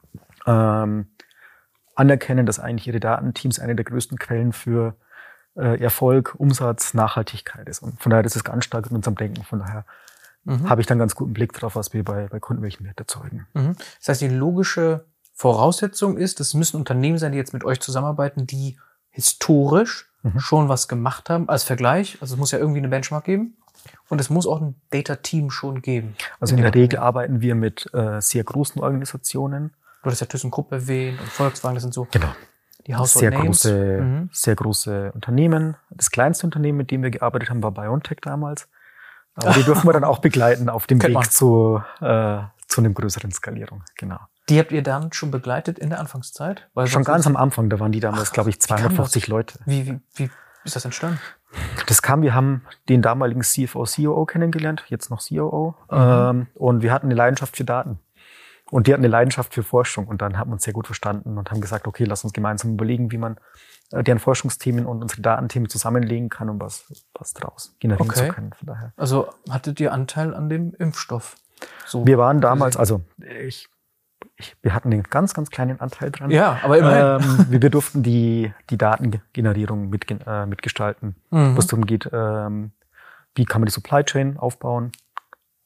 anerkennen, dass eigentlich ihre Datenteams eine der größten Quellen für Erfolg, Umsatz, Nachhaltigkeit ist. Und von daher ist es ganz stark in unserem Denken. Von daher habe ich dann ganz guten Blick drauf, was wir bei Kunden welchen Wert erzeugen. Das heißt, die logische Voraussetzung ist, es müssen Unternehmen sein, die jetzt mit euch zusammenarbeiten, die historisch schon was gemacht haben, als Vergleich. Also es muss ja irgendwie eine Benchmark geben. Und es muss auch ein Data-Team schon geben. Also in der Regel arbeiten wir mit sehr großen Organisationen. Du hast ja ThyssenKrupp erwähnt und Volkswagen, das sind so die Household Names. Sehr große Unternehmen. Das kleinste Unternehmen, mit dem wir gearbeitet haben, war BioNTech damals. Aber die dürfen wir dann auch begleiten auf dem Weg zu einer größeren Skalierung. Genau. Die habt ihr dann schon begleitet in der Anfangszeit? Weil schon ganz am Anfang, da waren die damals, glaube ich, 250 Leute. Wie ist das entstanden? Wir haben den damaligen CFO, COO kennengelernt, jetzt noch COO. Und wir hatten eine Leidenschaft für Daten. Und die hatten eine Leidenschaft für Forschung. Und dann haben wir uns sehr gut verstanden und haben gesagt, okay, lass uns gemeinsam überlegen, wie man deren Forschungsthemen und unsere Datenthemen zusammenlegen kann, um was draus generieren zu können. Von daher. Also hattet ihr Anteil an dem Impfstoff? So wir waren damals, wir hatten einen ganz, ganz kleinen Anteil dran. Ja, aber immerhin. Wir durften die Datengenerierung mitgestalten. Was darum geht, wie kann man die Supply Chain aufbauen,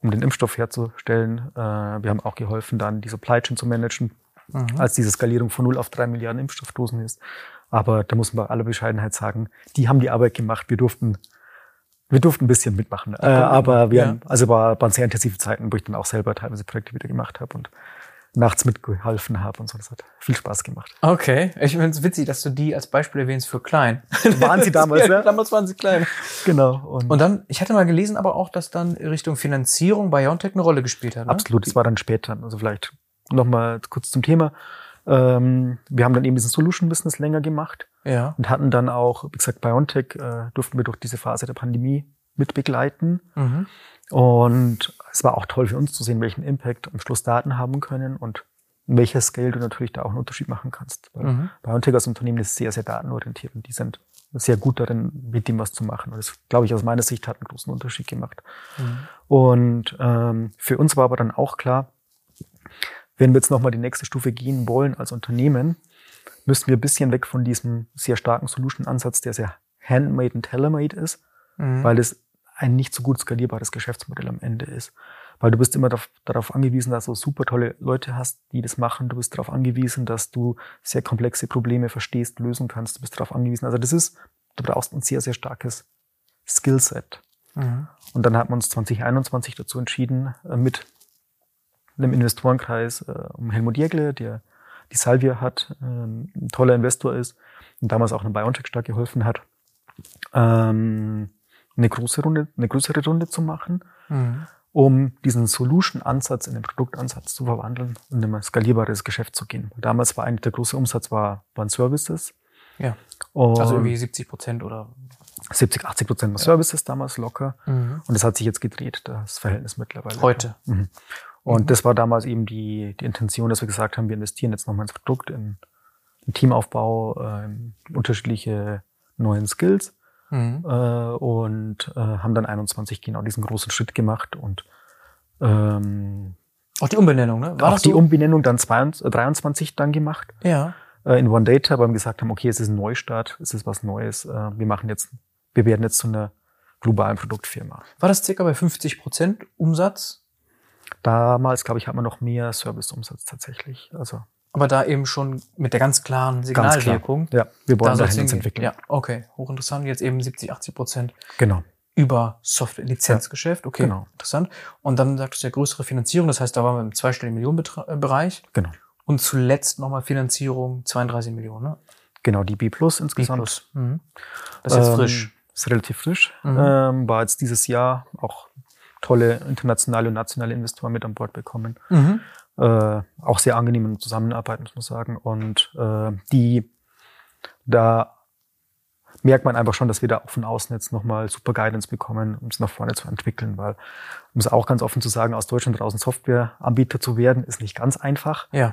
um den Impfstoff herzustellen. Wir haben auch geholfen, dann die Supply Chain zu managen, als diese Skalierung von 0 auf 3 Milliarden Impfstoffdosen ist. Aber da muss man bei aller Bescheidenheit sagen, die haben die Arbeit gemacht. Wir durften ein bisschen mitmachen. Aber waren sehr intensive Zeiten, wo ich dann auch selber teilweise Projekte wieder gemacht habe und nachts mitgeholfen habe und so. Das hat viel Spaß gemacht. Okay. Ich finde es witzig, dass du die als Beispiel erwähnst für klein. Waren sie damals, ja? Damals waren sie klein. Genau. Und dann, ich hatte mal gelesen, aber auch, dass dann Richtung Finanzierung BioNTech eine Rolle gespielt hat. Ne? Absolut, das war dann später. Also vielleicht nochmal kurz zum Thema. Wir haben dann eben diesen Solution-Business länger gemacht. Ja. Und hatten dann auch, wie gesagt, BioNTech durften wir durch diese Phase der Pandemie mit begleiten. Und es war auch toll für uns zu sehen, welchen Impact am Schluss Daten haben können und in welcher Scale du natürlich da auch einen Unterschied machen kannst. Weil BioNTech als Unternehmen ist sehr, sehr datenorientiert und die sind sehr gut darin, mit dem was zu machen. Und das, glaube ich, aus meiner Sicht hat einen großen Unterschied gemacht. Und für uns war aber dann auch klar, wenn wir jetzt nochmal die nächste Stufe gehen wollen als Unternehmen, müssen wir ein bisschen weg von diesem sehr starken Solution-Ansatz, der sehr handmade und tailor-made ist, weil es ein nicht so gut skalierbares Geschäftsmodell am Ende ist. Weil du bist immer darauf angewiesen, dass du super tolle Leute hast, die das machen. Du bist darauf angewiesen, dass du sehr komplexe Probleme verstehst, lösen kannst. Du bist darauf angewiesen. Also du brauchst ein sehr, sehr starkes Skillset. Und dann haben wir uns 2021 dazu entschieden, mit einem Investorenkreis um Helmut Jägle, der die Salvia hat, ein toller Investor ist und damals auch eine BioNTech stark geholfen hat, eine größere Runde zu machen, um diesen Solution-Ansatz in den Produktansatz zu verwandeln und in ein skalierbares Geschäft zu gehen. Damals war eigentlich der große Umsatz waren Services. Ja. Und Also irgendwie 70% oder 70-80% Services damals locker. Und das hat sich jetzt gedreht, das Verhältnis mittlerweile. Heute. Und das war damals eben die Intention, dass wir gesagt haben, wir investieren jetzt nochmal ins Produkt, in Teamaufbau, in unterschiedliche neuen Skills. Und haben dann 21 genau diesen großen Schritt gemacht und auch die Umbenennung, ne? War auch die Umbenennung dann 23 dann gemacht. Ja. In One Data, weil wir gesagt haben, okay, es ist ein Neustart, es ist was Neues. Wir werden jetzt zu einer globalen Produktfirma. War das circa bei 50% Umsatz? Damals, glaube ich, hat man noch mehr Serviceumsatz tatsächlich. Also aber da eben schon mit der ganz klaren Signalwirkung. Ja, wir wollen dahin uns entwickeln. Ja, okay, hochinteressant. Jetzt eben 70-80% genau. über Software-Lizenzgeschäft. Okay, genau. Interessant. Und dann sagtest du ja größere Finanzierung, das heißt, da waren wir im zweistelligen Millionenbereich. Genau. Und zuletzt nochmal Finanzierung 32 Millionen, ne? Genau, die B+ insgesamt. B+. Das ist jetzt frisch. Ist relativ frisch. War jetzt dieses Jahr auch tolle internationale und nationale Investoren mit an Bord bekommen. Auch sehr angenehm in Zusammenarbeit, muss man sagen. Und da merkt man einfach schon, dass wir da auch von außen jetzt nochmal super Guidance bekommen, um es nach vorne zu entwickeln. Weil, um es auch ganz offen zu sagen, aus Deutschland draußen Softwareanbieter zu werden, ist nicht ganz einfach. Ja.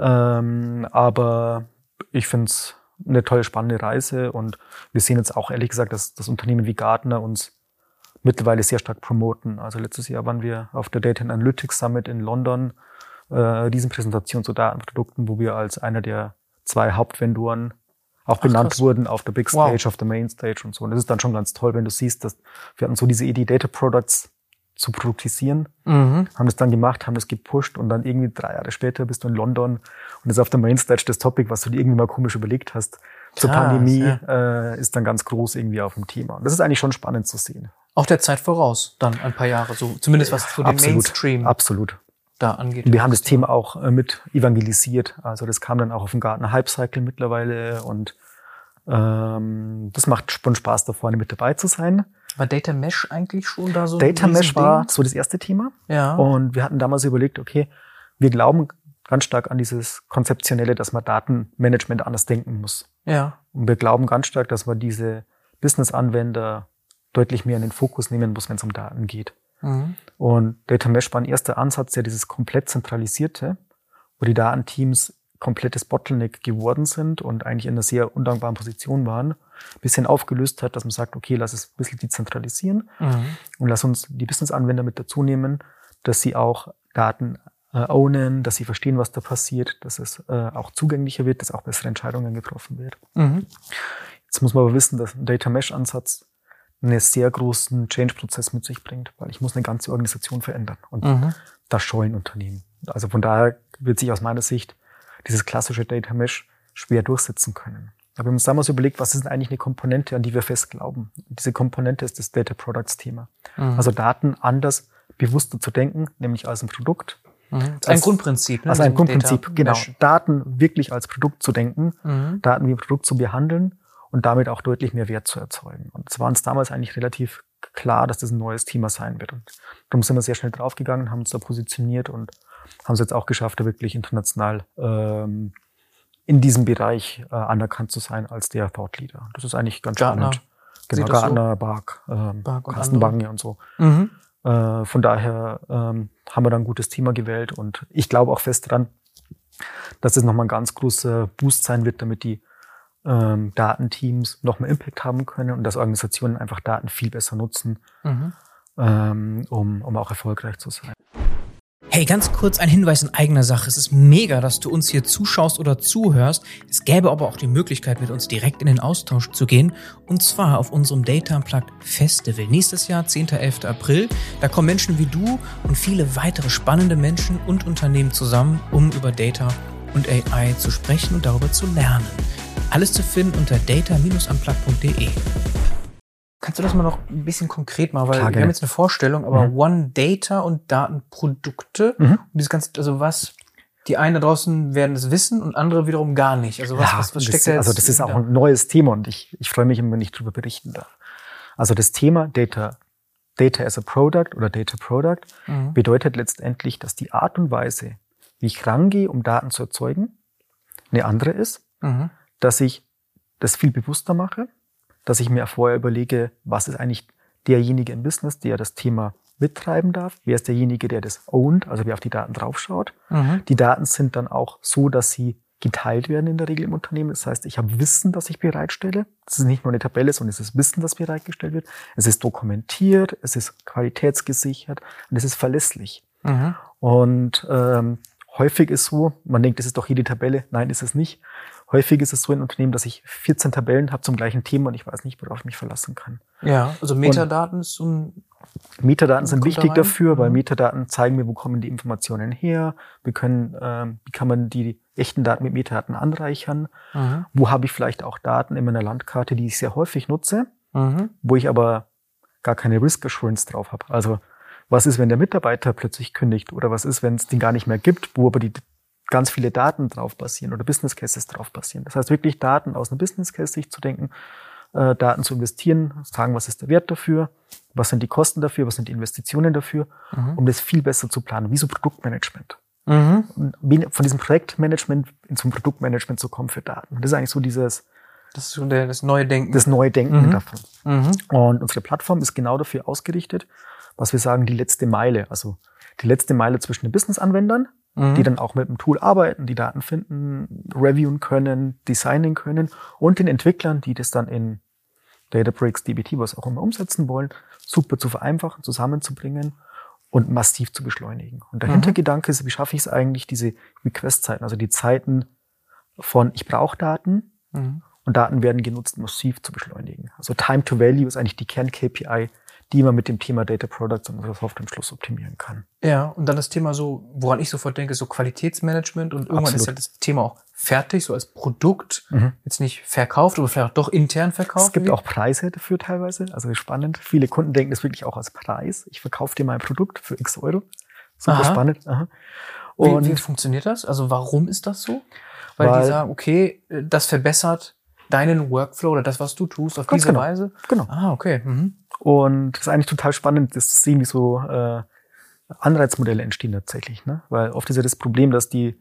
Aber ich finde es eine tolle, spannende Reise. Und wir sehen jetzt auch ehrlich gesagt, dass das Unternehmen wie Gartner uns mittlerweile sehr stark promoten. Also letztes Jahr waren wir auf der Data Analytics Summit in London, Riesenpräsentation zu Datenprodukten, wo wir als einer der 2 Hauptvendoren auch benannt wurden auf der Big Stage, auf der Main Stage und so. Und das ist dann schon ganz toll, wenn du siehst, dass wir hatten so diese Idee, Data Products zu produktisieren, haben das dann gemacht, haben das gepusht und dann irgendwie 3 Jahre später bist du in London und das ist auf der Main Stage das Topic, was du dir irgendwie mal komisch überlegt hast. Zur Pandemie ist dann ganz groß irgendwie auf dem Thema. Und das ist eigentlich schon spannend zu sehen. Auch der Zeit voraus, dann ein paar Jahre, so zumindest was für den Mainstream da angeht. Wir haben das Thema auch mit evangelisiert. Also das kam dann auch auf den Gartner Hype Cycle mittlerweile und das macht schon Spaß, da vorne mit dabei zu sein. War Data Mesh eigentlich schon da so? Data Mesh war so das erste Thema. Ja. Und wir hatten damals überlegt, okay, wir glauben ganz stark an dieses Konzeptionelle, dass man Datenmanagement anders denken muss. Ja. Und wir glauben ganz stark, dass man diese Business-Anwender deutlich mehr in den Fokus nehmen muss, wenn es um Daten geht. Und Data Mesh war ein erster Ansatz, der dieses komplett zentralisierte, wo die Datenteams komplettes Bottleneck geworden sind und eigentlich in einer sehr undankbaren Position waren, ein bisschen aufgelöst hat, dass man sagt, okay, lass es ein bisschen dezentralisieren und lass uns die Business-Anwender mit dazu nehmen, dass sie auch Daten ownen, dass sie verstehen, was da passiert, dass es auch zugänglicher wird, dass auch bessere Entscheidungen getroffen wird. Jetzt muss man aber wissen, dass ein Data Mesh-Ansatz einen sehr großen Change-Prozess mit sich bringt, weil ich muss eine ganze Organisation verändern. Und das scheuen Unternehmen. Also von daher wird sich aus meiner Sicht dieses klassische Data Mesh schwer durchsetzen können. Aber wir haben uns damals überlegt, was ist denn eigentlich eine Komponente, an die wir fest glauben? Und diese Komponente ist das Data Products Thema. Also Daten anders, bewusster zu denken, nämlich als ein Produkt. Das ist ein Grundprinzip. Ne? Also ein Grundprinzip, genau. Daten wirklich als Produkt zu denken, Daten wie ein Produkt zu behandeln und damit auch deutlich mehr Wert zu erzeugen. Und es war uns damals eigentlich relativ klar, dass das ein neues Thema sein wird. Und darum sind wir sehr schnell draufgegangen, haben uns da positioniert und haben es jetzt auch geschafft, da wirklich international in diesem Bereich anerkannt zu sein als der Thought Leader. Das ist eigentlich ganz spannend. Genau, Gartner, so? Bark Carsten Bange und so. Von daher haben wir da ein gutes Thema gewählt und ich glaube auch fest dran, dass das nochmal ein ganz großer Boost sein wird, damit die Datenteams noch mehr Impact haben können und dass Organisationen einfach Daten viel besser nutzen, um auch erfolgreich zu sein. Hey, ganz kurz ein Hinweis in eigener Sache. Es ist mega, dass du uns hier zuschaust oder zuhörst. Es gäbe aber auch die Möglichkeit, mit uns direkt in den Austausch zu gehen. Und zwar auf unserem Data Unplugged Festival. Nächstes Jahr, 10. 11. April. Da kommen Menschen wie du und viele weitere spannende Menschen und Unternehmen zusammen, um über Data und AI zu sprechen und darüber zu lernen. Alles zu finden unter data-unplugged.de. Kannst du das mal noch ein bisschen konkret machen? Weil wir haben jetzt eine Vorstellung, aber One Data und Datenprodukte. Und dieses ganze, also was, die einen da draußen werden es wissen und andere wiederum gar nicht. Also was steckt da jetzt? Also das ist auch ein neues Thema und ich freue mich immer, wenn ich darüber berichten darf. Also das Thema Data as a Product oder Data Product bedeutet letztendlich, dass die Art und Weise, wie ich rangehe, um Daten zu erzeugen, eine andere ist. Dass ich das viel bewusster mache, dass ich mir vorher überlege, was ist eigentlich derjenige im Business, der das Thema mittreiben darf, wer ist derjenige, der das ownt, also wer auf die Daten draufschaut. Die Daten sind dann auch so, dass sie geteilt werden in der Regel im Unternehmen. Das heißt, ich habe Wissen, das ich bereitstelle. Das ist nicht nur eine Tabelle, sondern es ist Wissen, das bereitgestellt wird. Es ist dokumentiert, es ist qualitätsgesichert und es ist verlässlich. Und häufig ist so, man denkt, das ist doch jede Tabelle. Nein, ist es nicht. Häufig ist es so in Unternehmen, dass ich 14 Tabellen habe zum gleichen Thema und ich weiß nicht, worauf ich mich verlassen kann. Ja, also Metadaten ist so ein... Metadaten sind wichtig dafür, weil Metadaten zeigen mir, wo kommen die Informationen her. Wir können, wie kann man die echten Daten mit Metadaten anreichern? Wo habe ich vielleicht auch Daten in meiner Landkarte, die ich sehr häufig nutze, wo ich aber gar keine Risk Assurance drauf habe. Also was ist, wenn der Mitarbeiter plötzlich kündigt? Oder was ist, wenn es den gar nicht mehr gibt, wo aber die ganz viele Daten drauf basieren oder Business Cases drauf basieren. Das heißt, wirklich Daten aus einem Business Case sich zu denken, Daten zu investieren, sagen, was ist der Wert dafür, was sind die Kosten dafür, was sind die Investitionen dafür, um das viel besser zu planen, wie so Produktmanagement. Und von diesem Projektmanagement in zum Produktmanagement zu kommen für Daten. Das ist eigentlich so dieses... Das ist so das neue Denken. Das neue Denken davon. Und unsere Plattform ist genau dafür ausgerichtet, was wir sagen, die letzte Meile. Also die letzte Meile zwischen den Business-Anwendern, die dann auch mit dem Tool arbeiten, die Daten finden, reviewen können, designen können und den Entwicklern, die das dann in Databricks, DBT, was auch immer umsetzen wollen, super zu vereinfachen, zusammenzubringen und massiv zu beschleunigen. Und der Hintergedanke ist, wie schaffe ich es eigentlich, diese Request-Zeiten, also die Zeiten von ich brauche Daten und Daten werden genutzt, massiv zu beschleunigen. Also Time to Value ist eigentlich die Kern-KPI, die man mit dem Thema Data Products und unserer Software am Schluss optimieren kann. Ja, und dann das Thema so, woran ich sofort denke, so Qualitätsmanagement und irgendwann ist halt das Thema auch fertig, so als Produkt, jetzt nicht verkauft, aber vielleicht auch doch intern verkauft. Es gibt auch Preise dafür teilweise, also spannend. Viele Kunden denken das wirklich auch als Preis. Ich verkaufe dir mein Produkt für x Euro. Super spannend. Und wie funktioniert das? Also warum ist das so? Weil die sagen, okay, das verbessert deinen Workflow oder das, was du tust, auf diese Weise? Genau. Okay. Und das ist eigentlich total spannend, das zu sehen, wie so Anreizmodelle entstehen tatsächlich. Ne? Weil oft ist ja das Problem, dass ich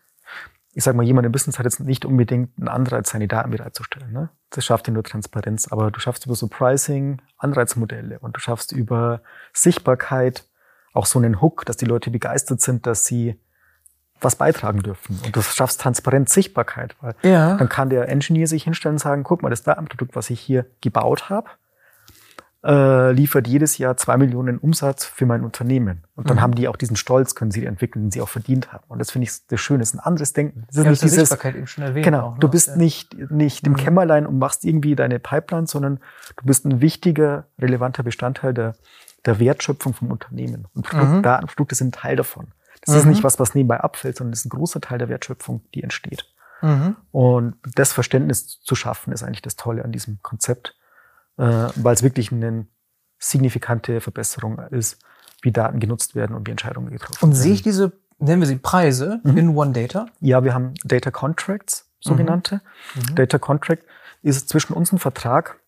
sag mal, jemand im Business hat jetzt nicht unbedingt einen Anreiz, seine Daten bereitzustellen. Ne? Das schafft ja nur Transparenz. Aber du schaffst über so Pricing Anreizmodelle und du schaffst über Sichtbarkeit auch so einen Hook, dass die Leute begeistert sind, dass sie was beitragen dürfen. Und du schaffst Transparenz, Sichtbarkeit. Weil dann kann der Engineer sich hinstellen und sagen, guck mal, das Datenprodukt, was ich hier gebaut habe, liefert jedes Jahr 2 Millionen Umsatz für mein Unternehmen. Und dann haben die auch diesen Stolz, können sie entwickeln, den sie auch verdient haben. Und das finde ich das Schöne, das ist ein anderes Denken. Das ist ja, nicht das dieses, Sichtbarkeit eben schon erwähnt. Genau, auch, ne? Du bist nicht im Kämmerlein und machst irgendwie deine Pipeline, sondern du bist ein wichtiger, relevanter Bestandteil der Wertschöpfung vom Unternehmen. Und Datenprodukte sind Teil davon. Das ist nicht was nebenbei abfällt, sondern das ist ein großer Teil der Wertschöpfung, die entsteht. Und das Verständnis zu schaffen, ist eigentlich das Tolle an diesem Konzept, weil es wirklich eine signifikante Verbesserung ist, wie Daten genutzt werden und wie Entscheidungen getroffen werden. Und sehe ich diese, nennen wir sie Preise, in OneData? Ja, wir haben Data Contracts, sogenannte. Data Contract ist zwischen uns ein Vertrag,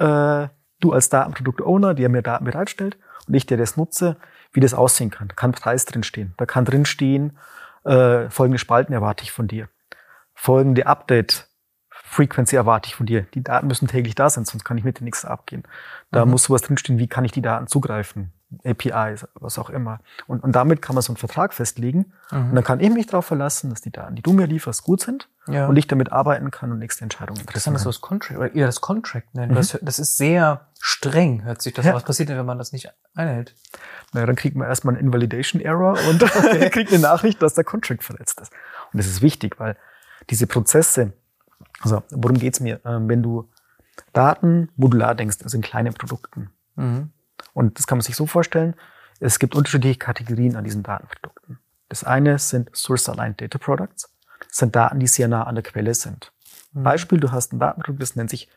du als Datenprodukt-Owner, der mir Daten bereitstellt, und ich, der das nutze, wie das aussehen kann. Da kann Preis drinstehen. Da kann drinstehen, folgende Spalten erwarte ich von dir. Folgende Update-Frequency erwarte ich von dir. Die Daten müssen täglich da sein, sonst kann ich mit dir nichts abgehen. Da muss sowas drinstehen, wie kann ich die Daten zugreifen? APIs, was auch immer. Und damit kann man so einen Vertrag festlegen. Und dann kann ich mich darauf verlassen, dass die Daten, die du mir lieferst, gut sind und ich damit arbeiten kann und nächste Entscheidungen treffen kann. Das ist das Contract, oder ihr das Contract nennt. Das ist sehr streng, hört sich das an. Was passiert denn, wenn man das nicht einhält? Naja, dann kriegt man erstmal einen Invalidation-Error und kriegt eine Nachricht, dass der Contract verletzt ist. Und das ist wichtig, weil diese Prozesse, also worum geht's mir? Wenn du Daten modular denkst, also in kleinen Produkten. Und das kann man sich so vorstellen, es gibt unterschiedliche Kategorien an diesen Datenprodukten. Das eine sind Source-Aligned Data Products. Das sind Daten, die sehr nah an der Quelle sind. Beispiel, du hast ein Datenprodukt, das nennt sich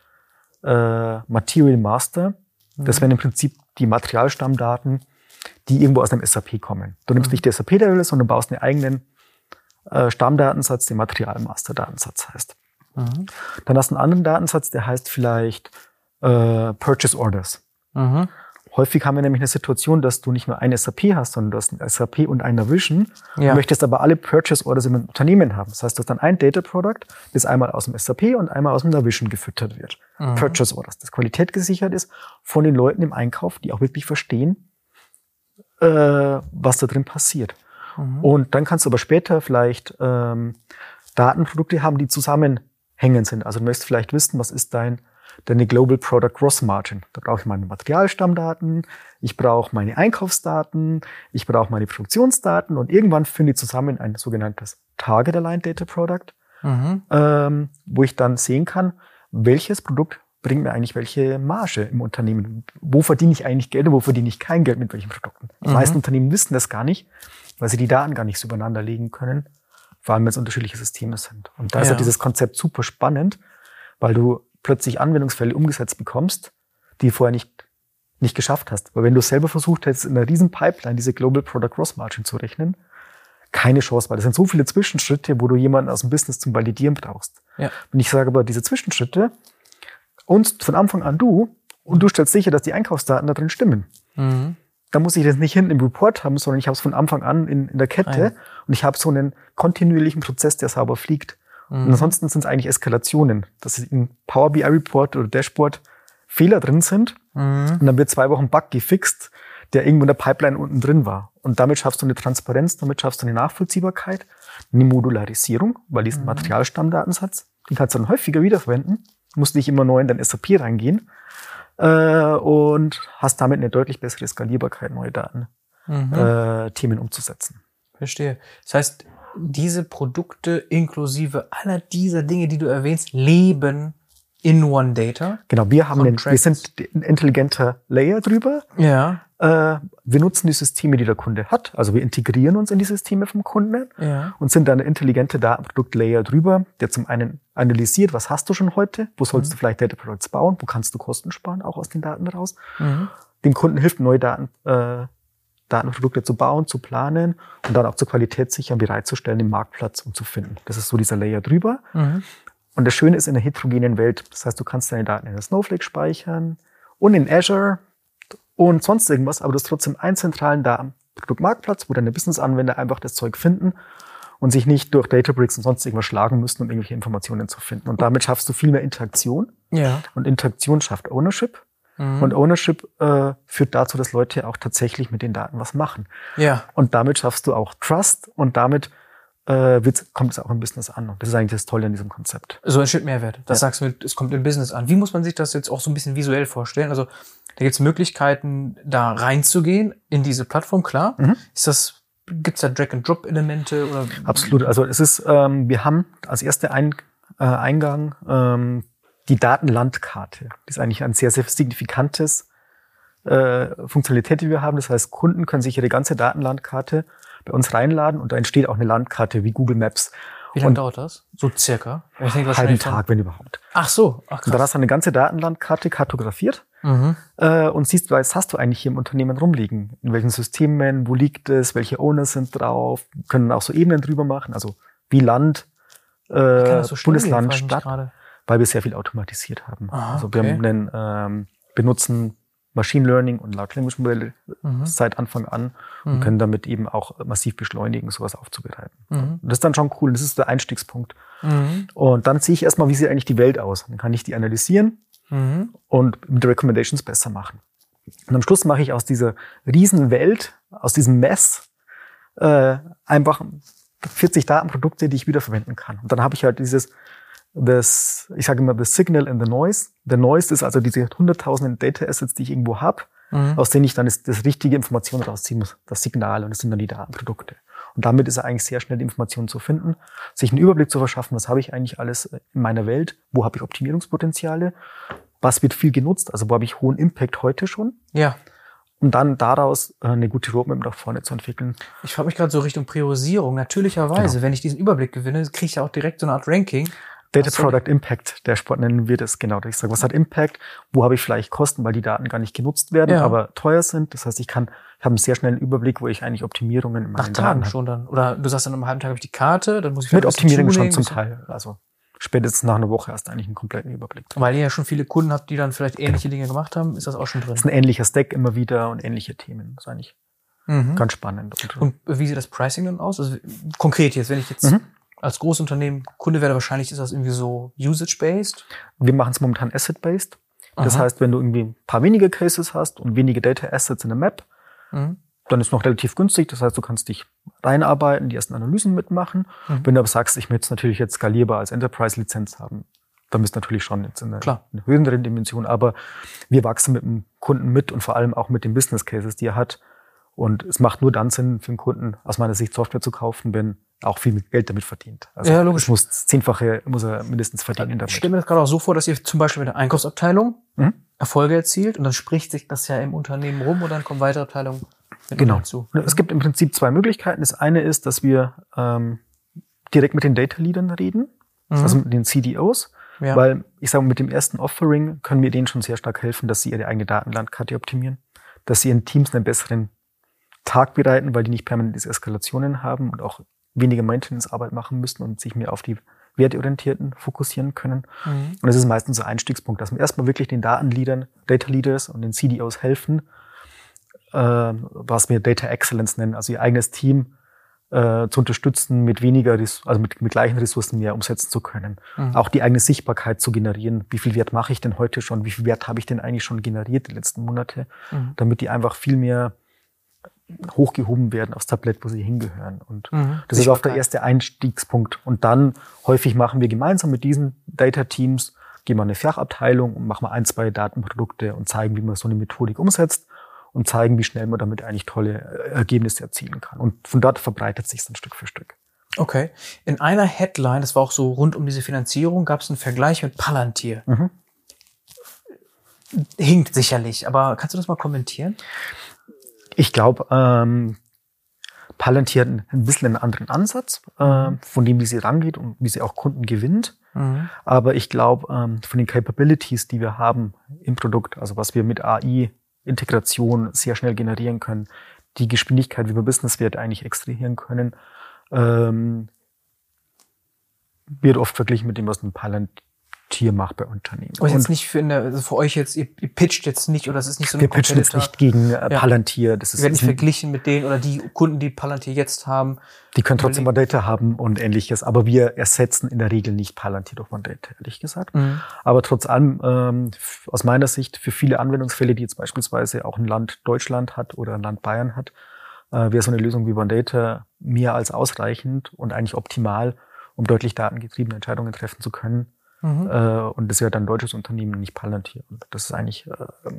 Material Master. Das wären im Prinzip die Materialstammdaten, die irgendwo aus einem SAP kommen. Du nimmst nicht die SAP-Tabelle, sondern baust einen eigenen Stammdatensatz, der Material-Master-Datensatz heißt. Dann hast du einen anderen Datensatz, der heißt vielleicht Purchase Orders. Häufig haben wir nämlich eine Situation, dass du nicht nur ein SAP hast, sondern du hast ein SAP und ein Navision. Du möchtest aber alle Purchase Orders im Unternehmen haben. Das heißt, du hast dann ein Data Product, das einmal aus dem SAP und einmal aus dem Navision gefüttert wird. Purchase Orders, das Qualität gesichert ist von den Leuten im Einkauf, die auch wirklich verstehen, was da drin passiert. Und dann kannst du aber später vielleicht Datenprodukte haben, die zusammenhängend sind. Also du möchtest vielleicht wissen, was ist deine Global Product Gross Margin. Da brauche ich meine Materialstammdaten, ich brauche meine Einkaufsdaten, ich brauche meine Produktionsdaten und irgendwann führen die zusammen ein sogenanntes Target Aligned Data Product, wo ich dann sehen kann, welches Produkt bringt mir eigentlich welche Marge im Unternehmen. Wo verdiene ich eigentlich Geld und wo verdiene ich kein Geld mit welchen Produkten. Die meisten Unternehmen wissen das gar nicht, weil sie die Daten gar nicht so übereinander legen können, vor allem wenn es unterschiedliche Systeme sind. Und da ist halt dieses Konzept super spannend, weil du plötzlich Anwendungsfälle umgesetzt bekommst, die du vorher nicht geschafft hast. Weil wenn du selber versucht hättest, in einer riesen Pipeline diese Global Product Gross Margin zu rechnen, keine Chance, weil das sind so viele Zwischenschritte, wo du jemanden aus dem Business zum Validieren brauchst. Und ich sage aber, diese Zwischenschritte, und von Anfang an du stellst sicher, dass die Einkaufsdaten da drin stimmen. Dann muss ich das nicht hinten im Report haben, sondern ich habe es von Anfang an in der Kette und ich habe so einen kontinuierlichen Prozess, der sauber fliegt. Und ansonsten sind es eigentlich Eskalationen, dass in Power BI Report oder Dashboard Fehler drin sind und dann wird 2 Wochen Bug gefixt, der irgendwo in der Pipeline unten drin war. Und damit schaffst du eine Transparenz, damit schaffst du eine Nachvollziehbarkeit, eine Modularisierung, weil diesen Materialstammdatensatz, den kannst du dann häufiger wiederverwenden, musst nicht immer neu in dein SAP reingehen und hast damit eine deutlich bessere Skalierbarkeit, neue Daten, Themen umzusetzen. Verstehe. Das heißt, diese Produkte inklusive aller dieser Dinge, die du erwähnst, leben in OneData. Genau, wir sind ein intelligenter Layer drüber. Wir nutzen die Systeme, die der Kunde hat. Also wir integrieren uns in die Systeme vom Kunden und sind dann ein intelligenter Datenprodukt-Layer drüber, der zum einen analysiert, was hast du schon heute, wo sollst du vielleicht Data Products bauen, wo kannst du Kosten sparen, auch aus den Daten raus. Dem Kunden hilft, neue Datenprodukte zu bauen, zu planen und dann auch zur Qualität sichern, bereitzustellen im Marktplatz und zu finden. Das ist so dieser Layer drüber. Und das Schöne ist in der heterogenen Welt, das heißt, du kannst deine Daten in der Snowflake speichern und in Azure und sonst irgendwas, aber du hast trotzdem einen zentralen Datenproduktmarktplatz, wo deine Business-Anwender einfach das Zeug finden und sich nicht durch Databricks und sonst irgendwas schlagen müssen, um irgendwelche Informationen zu finden. Und damit schaffst du viel mehr Interaktion. Und Interaktion schafft Ownership. Und Ownership führt dazu, dass Leute auch tatsächlich mit den Daten was machen. Und damit schaffst du auch Trust und damit kommt es auch im Business an. Und das ist eigentlich das Tolle an diesem Konzept. So entsteht Mehrwert. Das sagst du, es kommt im Business an. Wie muss man sich das jetzt auch so ein bisschen visuell vorstellen? Also da gibt es Möglichkeiten, da reinzugehen in diese Plattform, klar. Gibt's da Drag-and-Drop-Elemente? Oder? Absolut. Also es ist, wir haben als erster Eingang die Datenlandkarte. Das ist eigentlich ein sehr, sehr signifikantes Funktionalität, die wir haben. Das heißt, Kunden können sich ihre ganze Datenlandkarte bei uns reinladen und da entsteht auch eine Landkarte wie Google Maps. Wie lange dauert das? So circa? Einen halben Tag, wenn überhaupt. Ach so. Ach, krass. Und dann hast du eine ganze Datenlandkarte kartografiert und siehst, was hast du eigentlich hier im Unternehmen rumliegen? In welchen Systemen, wo liegt es, welche Owner sind drauf? Wir können auch so Ebenen drüber machen, also wie Land, Bundesland, Stadt, weil wir sehr viel automatisiert haben. Also wir haben benutzen Machine Learning und Large Language Modelle seit Anfang an und können damit eben auch massiv beschleunigen, sowas aufzubereiten. Das ist dann schon cool. Das ist der Einstiegspunkt. Und dann sehe ich erstmal, wie sieht eigentlich die Welt aus. Dann kann ich die analysieren und mit Recommendations besser machen. Und am Schluss mache ich aus dieser riesen Welt, aus diesem Mess, einfach 40 Datenprodukte, die ich wiederverwenden kann. Und dann habe ich halt ich sage immer, the signal and the noise. Der Noise ist also diese 100.000 Data Assets, die ich irgendwo habe, aus denen ich dann das richtige Information rausziehen muss, das Signal, und das sind dann die Datenprodukte. Und damit ist eigentlich sehr schnell die Information zu finden, sich einen Überblick zu verschaffen, was habe ich eigentlich alles in meiner Welt, wo habe ich Optimierungspotenziale, was wird viel genutzt, also wo habe ich hohen Impact heute schon. Ja. Und dann daraus eine gute Roadmap nach vorne zu entwickeln. Ich frage mich gerade so Richtung Priorisierung. Natürlicherweise, wenn ich diesen Überblick gewinne, kriege ich ja auch direkt so eine Art Ranking. Data Product Impact, der Sport nennen wir das, genau. Ich sage, was hat Impact? Wo habe ich vielleicht Kosten, weil die Daten gar nicht genutzt werden, aber teuer sind? Das heißt, ich habe einen sehr schnellen Überblick, wo ich eigentlich Optimierungen in meinen Daten habe. Schon dann. Oder du sagst dann, am halben Tag habe ich die Karte, dann muss ich mit Optimierung schon zum Teil. Also spätestens nach einer Woche hast du eigentlich einen kompletten Überblick. Weil ihr ja schon viele Kunden habt, die dann vielleicht ähnliche Dinge gemacht haben, ist das auch schon drin? Das ist ein ähnlicher Stack immer wieder und ähnliche Themen. Das ist eigentlich ganz spannend. Und wie sieht das Pricing dann aus? Also konkret jetzt, wenn ich jetzt als Großunternehmen Kunde werde, wahrscheinlich ist das irgendwie so usage-based? Wir machen es momentan asset-based. Das heißt, wenn du irgendwie ein paar wenige Cases hast und wenige Data Assets in der Map, dann ist es noch relativ günstig. Das heißt, du kannst dich reinarbeiten, die ersten Analysen mitmachen. Wenn du aber sagst, ich möchte es natürlich jetzt skalierbar als Enterprise-Lizenz haben, dann bist du natürlich schon jetzt in einer höheren Dimension. Aber wir wachsen mit dem Kunden mit und vor allem auch mit den Business Cases, die er hat. Und es macht nur dann Sinn für den Kunden, aus meiner Sicht Software zu kaufen, wenn er auch viel Geld damit verdient. Also ja, logisch. Das 10-fache muss er mindestens verdienen damit. Ich stelle mir das gerade auch so vor, dass ihr zum Beispiel mit der Einkaufsabteilung Erfolge erzielt und dann spricht sich das ja im Unternehmen rum und dann kommen weitere Abteilungen mit dazu. Es gibt im Prinzip zwei Möglichkeiten. Das eine ist, dass wir direkt mit den Data Leadern reden, also mit den CDOs, weil ich sage, mit dem ersten Offering können wir denen schon sehr stark helfen, dass sie ihre eigene Datenlandkarte optimieren, dass sie ihren Teams einen besseren Tag bereiten, weil die nicht permanent diese Eskalationen haben und auch weniger Maintenance-Arbeit machen müssen und sich mehr auf die Werteorientierten fokussieren können. Und das ist meistens der Einstiegspunkt, dass wir erstmal wirklich den Datenleadern, Data Leaders und den CDOs helfen, was wir Data Excellence nennen, also ihr eigenes Team zu unterstützen, mit mit gleichen Ressourcen mehr umsetzen zu können. Auch die eigene Sichtbarkeit zu generieren. Wie viel Wert mache ich denn heute schon? Wie viel Wert habe ich denn eigentlich schon generiert die letzten Monate? Damit die einfach viel mehr hochgehoben werden aufs Tablett, wo sie hingehören. Und das ist auch der erste Einstiegspunkt. Und dann häufig machen wir gemeinsam mit diesen Data-Teams, gehen wir in eine Fachabteilung und machen 1, 2 Datenprodukte und zeigen, wie man so eine Methodik umsetzt und zeigen, wie schnell man damit eigentlich tolle Ergebnisse erzielen kann. Und von dort verbreitet sich es dann Stück für Stück. Okay. In einer Headline, das war auch so rund um diese Finanzierung, gab es einen Vergleich mit Palantir. Hinkt sicherlich, aber kannst du das mal kommentieren? Ich glaube, Palantir hat ein bisschen einen anderen Ansatz, von dem, wie sie rangeht und wie sie auch Kunden gewinnt. Aber ich glaube, von den Capabilities, die wir haben im Produkt, also was wir mit AI-Integration sehr schnell generieren können, die Geschwindigkeit, wie wir Businesswerte eigentlich extrahieren können, wird oft verglichen mit dem, was ein Palantir macht bei Unternehmen. Aber jetzt nicht für euch jetzt, ihr pitcht jetzt nicht, oder es ist nicht so ein Competitor. Wir pitchen jetzt nicht gegen Palantir. Das ist nicht verglichen mit denen oder die Kunden, die Palantir jetzt haben. Die können trotzdem OneData haben und Ähnliches, aber wir ersetzen in der Regel nicht Palantir durch OneData, ehrlich gesagt. Aber trotz allem, aus meiner Sicht, für viele Anwendungsfälle, die jetzt beispielsweise auch ein Land Deutschland hat oder ein Land Bayern hat, wäre so eine Lösung wie OneData mehr als ausreichend und eigentlich optimal, um deutlich datengetriebene Entscheidungen treffen zu können. Und das wäre dann ein deutsches Unternehmen, nicht Palantir. Und das ist eigentlich,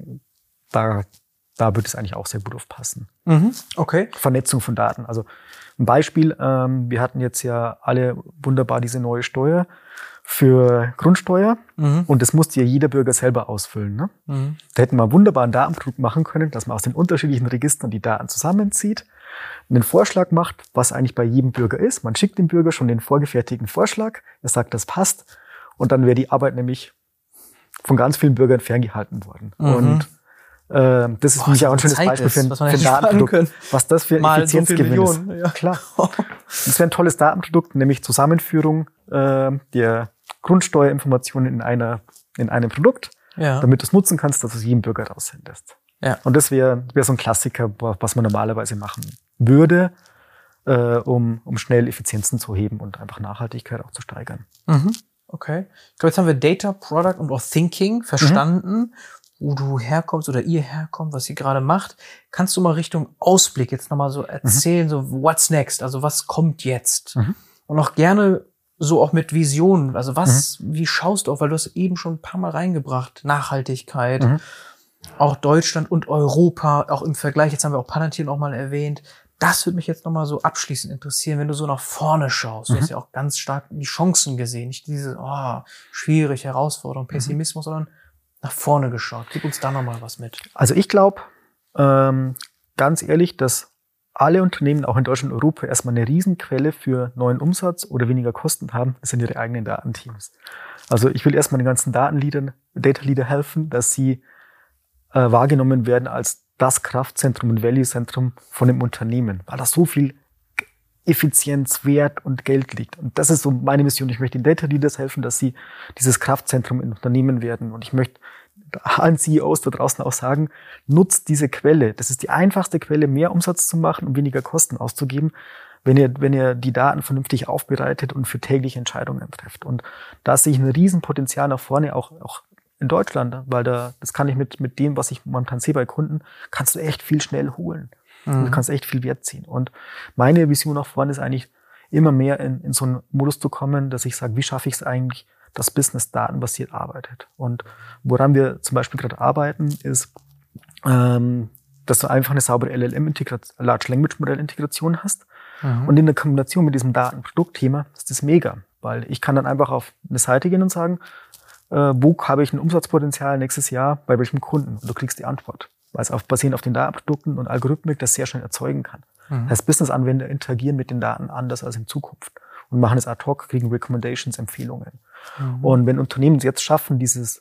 da würde es eigentlich auch sehr gut aufpassen. Okay. Vernetzung von Daten. Also ein Beispiel, wir hatten jetzt ja alle wunderbar diese neue Steuer für Grundsteuer und das musste ja jeder Bürger selber ausfüllen. Ne? Da hätten wir einen wunderbaren Datenprodukt machen können, dass man aus den unterschiedlichen Registern die Daten zusammenzieht, einen Vorschlag macht, was eigentlich bei jedem Bürger ist. Man schickt dem Bürger schon den vorgefertigten Vorschlag, er sagt, das passt und dann wäre die Arbeit nämlich von ganz vielen Bürgern ferngehalten worden. Und das ist für mich auch ein schönes Beispiel für ein Datenprodukt, was das für Effizienzgewinn ist. Ja. Klar. Das wäre ein tolles Datenprodukt, nämlich Zusammenführung der Grundsteuerinformationen in einem Produkt, damit du es nutzen kannst, dass du es jedem Bürger raussendest. Ja. Und das wäre so ein Klassiker, was man normalerweise machen würde, um schnell Effizienzen zu heben und einfach Nachhaltigkeit auch zu steigern. Okay. Ich glaube, jetzt haben wir Data, Product und auch Thinking verstanden, wo du herkommst oder ihr herkommt, was ihr gerade macht. Kannst du mal Richtung Ausblick jetzt nochmal so erzählen, so what's next? Also was kommt jetzt? Und auch gerne so auch mit Visionen. Also wie schaust du auf? Weil du hast eben schon ein paar Mal reingebracht. Nachhaltigkeit, auch Deutschland und Europa, auch im Vergleich. Jetzt haben wir auch Palantir noch mal erwähnt. Das würde mich jetzt nochmal so abschließend interessieren, wenn du so nach vorne schaust. Du hast ja auch ganz stark die Chancen gesehen. Nicht diese, schwierig, Herausforderung, Pessimismus, sondern nach vorne geschaut. Gib uns da nochmal was mit. Also ich glaube, ganz ehrlich, dass alle Unternehmen, auch in Deutschland und Europa, erstmal eine Riesenquelle für neuen Umsatz oder weniger Kosten haben. Das sind ihre eigenen Datenteams. Also ich will erstmal den ganzen Data Leader helfen, dass sie wahrgenommen werden als das Kraftzentrum und Value-Zentrum von dem Unternehmen, weil da so viel Effizienz, Wert und Geld liegt. Und das ist so meine Mission. Ich möchte den Data Leaders helfen, dass sie dieses Kraftzentrum in Unternehmen werden. Und ich möchte allen CEOs da draußen auch sagen, nutzt diese Quelle. Das ist die einfachste Quelle, mehr Umsatz zu machen und weniger Kosten auszugeben, wenn ihr die Daten vernünftig aufbereitet und für tägliche Entscheidungen trefft. Und da sehe ich ein Riesenpotenzial nach vorne, auch in Deutschland, weil das kann ich mit dem, was ich momentan sehe bei Kunden, kannst du echt viel schnell holen. Und du kannst echt viel Wert ziehen. Und meine Vision nach vorne ist eigentlich, immer mehr in so einen Modus zu kommen, dass ich sage, wie schaffe ich es eigentlich, dass Business datenbasiert arbeitet. Und woran wir zum Beispiel gerade arbeiten, ist, dass du einfach eine saubere Large Language Modell Integration hast. Und in der Kombination mit diesem Datenproduktthema ist das mega, weil ich kann dann einfach auf eine Seite gehen und sagen, wo habe ich ein Umsatzpotenzial nächstes Jahr bei welchem Kunden? Und du kriegst die Antwort, weil es basierend auf den Datenprodukten und Algorithmik das sehr schnell erzeugen kann. Das heißt, Business-Anwender interagieren mit den Daten anders als in Zukunft und machen es ad hoc, kriegen Recommendations, Empfehlungen. Und wenn Unternehmen es jetzt schaffen, diese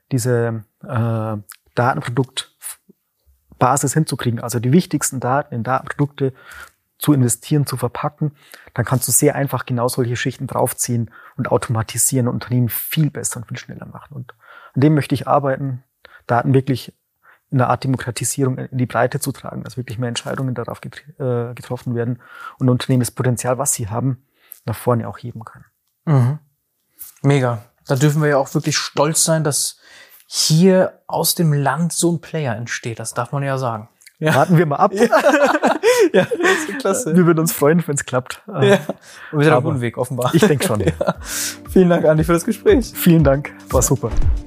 Datenproduktbasis hinzukriegen, also die wichtigsten Daten in Datenprodukte zu investieren, zu verpacken, dann kannst du sehr einfach genau solche Schichten draufziehen und automatisieren und Unternehmen viel besser und viel schneller machen. Und an dem möchte ich arbeiten, Daten wirklich in einer Art Demokratisierung in die Breite zu tragen, dass wirklich mehr Entscheidungen darauf getroffen werden und Unternehmen das Potenzial, was sie haben, nach vorne auch heben können. Mega. Da dürfen wir ja auch wirklich stolz sein, dass hier aus dem Land so ein Player entsteht. Das darf man ja sagen. Ja. Warten wir mal ab. Ja, das ist klasse. Wir würden uns freuen, wenn es klappt. Ja. Und wir sind auf einem guten Weg, offenbar. Ich denke schon. Ja. Vielen Dank, Andi, für das Gespräch. Vielen Dank, war super.